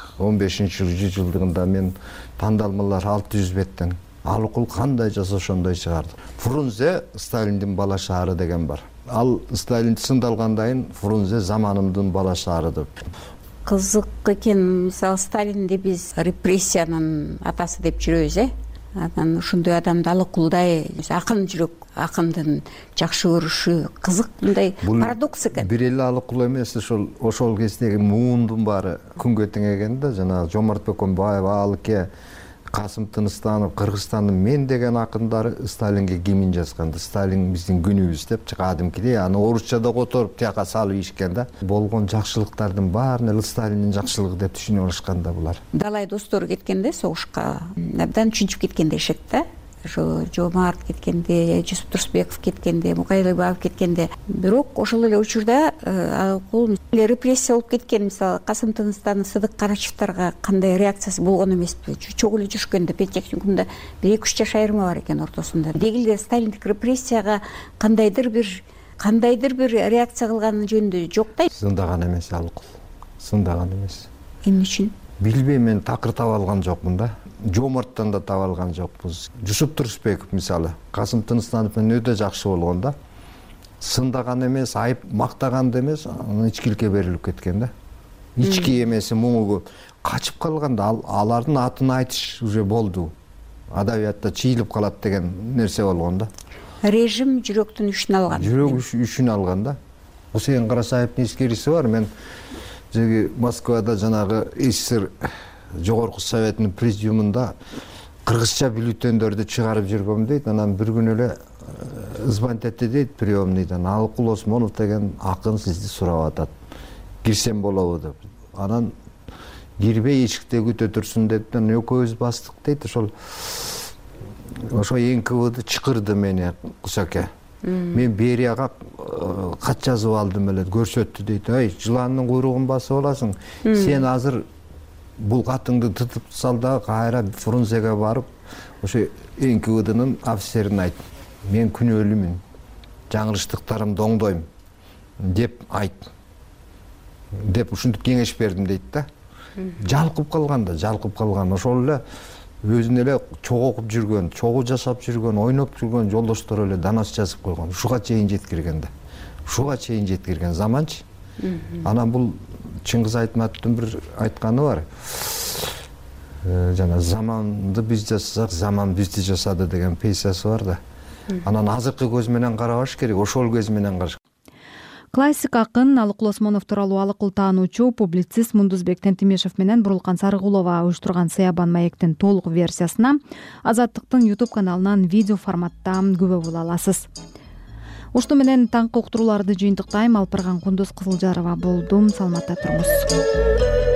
15-жылдыгында мен тандалмалар 600 беттен. Алыкул кандай жазса ошондой чыгарды. Фрунзе Сталиндин бала шаары деген бар. Ал Сталин сындалгандан Фрунзе заманымдын бала шаары деп. Кызык экен, мисалы Сталинди биз репрессиянын атасы деп жүрөбүз, Анан ушундай адамды Алыкулдай акын жүрөк, акындын жакшы көрүшү кызык, мындай парадокс экен. Бир эле Алыкул эмес, ошол кездеги муундун баары күнгө теңеген да, жана Жомарт Бөкөнбаев, Алыке, Касым Тыныстанов, Кыргызстандын мен деген акындары Сталинге кимин жазганды. Сталин биздин күнүбүз деп кадимкидей аны орусчада которуп тияка салып ийишкен да. Болгон жакшылыктардын баарын эле Сталиндин жакшылыгы деп түшүнө алышкан да булар. Далай достору кеткенде согушка абдан чүнчүп кеткен дешет да. Ошо Жомарт кеткенде, Жусуп Турсбеков кеткенде, Мукайлабаев кеткенде, бирок ошол эле учурда Алыкул репрессия болуп кеткен, мисалы Касым Тыныстанов, Сыдык Карачевдарга кандай реакциясы болгон эмеспи? Чогуу эле жүрүшкөндө педтехникумда 1-2 жаш айырма бар экен ортосунда. Деги эле Сталиндик репрессияга кандайдыр бир реакция кылганы жөнүндө жок да. Сындаган эмес Алыкул. Сындаган эмес. Эмне үчүн? Билбейм, мен такыр таба алган жокмун да. Жомарттан да таба алган жокпуз. Жусуп Турсбеков мисалы Касым Тыныстанов менен өтө жакшы болгон да. Сындаган эмес, айып мактаган да эмес, ичкиликке берилип кеткен да. Ички эмеси муңу качып калганда алардын атын айтыш уже болду. Адабиятта чыйылып калат деген нерсе болгон да. Режим жүрөктүн үчүн алган. Жүрөк үчүн алган да. Усейин Карасаевдин эскериси бар. Мен Москвада жанагы СССР Жогорку Советинин президиумунда кыргызча бюллетендерди чыгарып жүргөм дейт. Анан бир күн эле звонить этти дейт приемныйдан. Алыкул Осмонов деген акын сизди сурап атат. Кирсем болобу деп. Анан кирбей эшикте күтө турсун деп экөөбүз бастык дейт. Ошо НКВД чакырды мени Кусаке. Мен Берияга кат жазып алдым эле, көрсөттү дейт. Ай, жыландын куйругун басып аласың. Сен азыр бул катыңды тытып сал да кайра Фрунзеге барып, ошо НКВДнын офицерине айт. Мен күнөөлүүмүн. Жаңылыштыктарымды оңдойм деп айт. Деп ушинтип кеңеш бердим дейт да. Жалкып калган. Ошол эле өзүн эле чогуу окуп жүргөн, чогуу жашап жүргөн, ойноп жүргөн жолдоштор эле данас жазып койгон. Ушуга чейин жеткирген заманчы. Анан бул Чыңгыз Айтматовдун бир айтканы бар. Жана заманды биз жасасак, заман бизди жасады деген пьесасы бар да. Анан азыркы көз менен карабаш керек, ошол көз менен караш. Классик акын Алыкул Осмонов тууралуу алыкул таануучу публицист Мундузбек Тентимешев менен Бурулкан Сарыгулова уюштурган Сыябан маектин толук версиясына Азаттыктын YouTube каналынан видео форматта күбө боло аласыз. Ушуну менен таңкы уктурууларды жыйынтыктайм. Алпырган Кундуз Кызылжарова болдум. Саламатта туруңуз.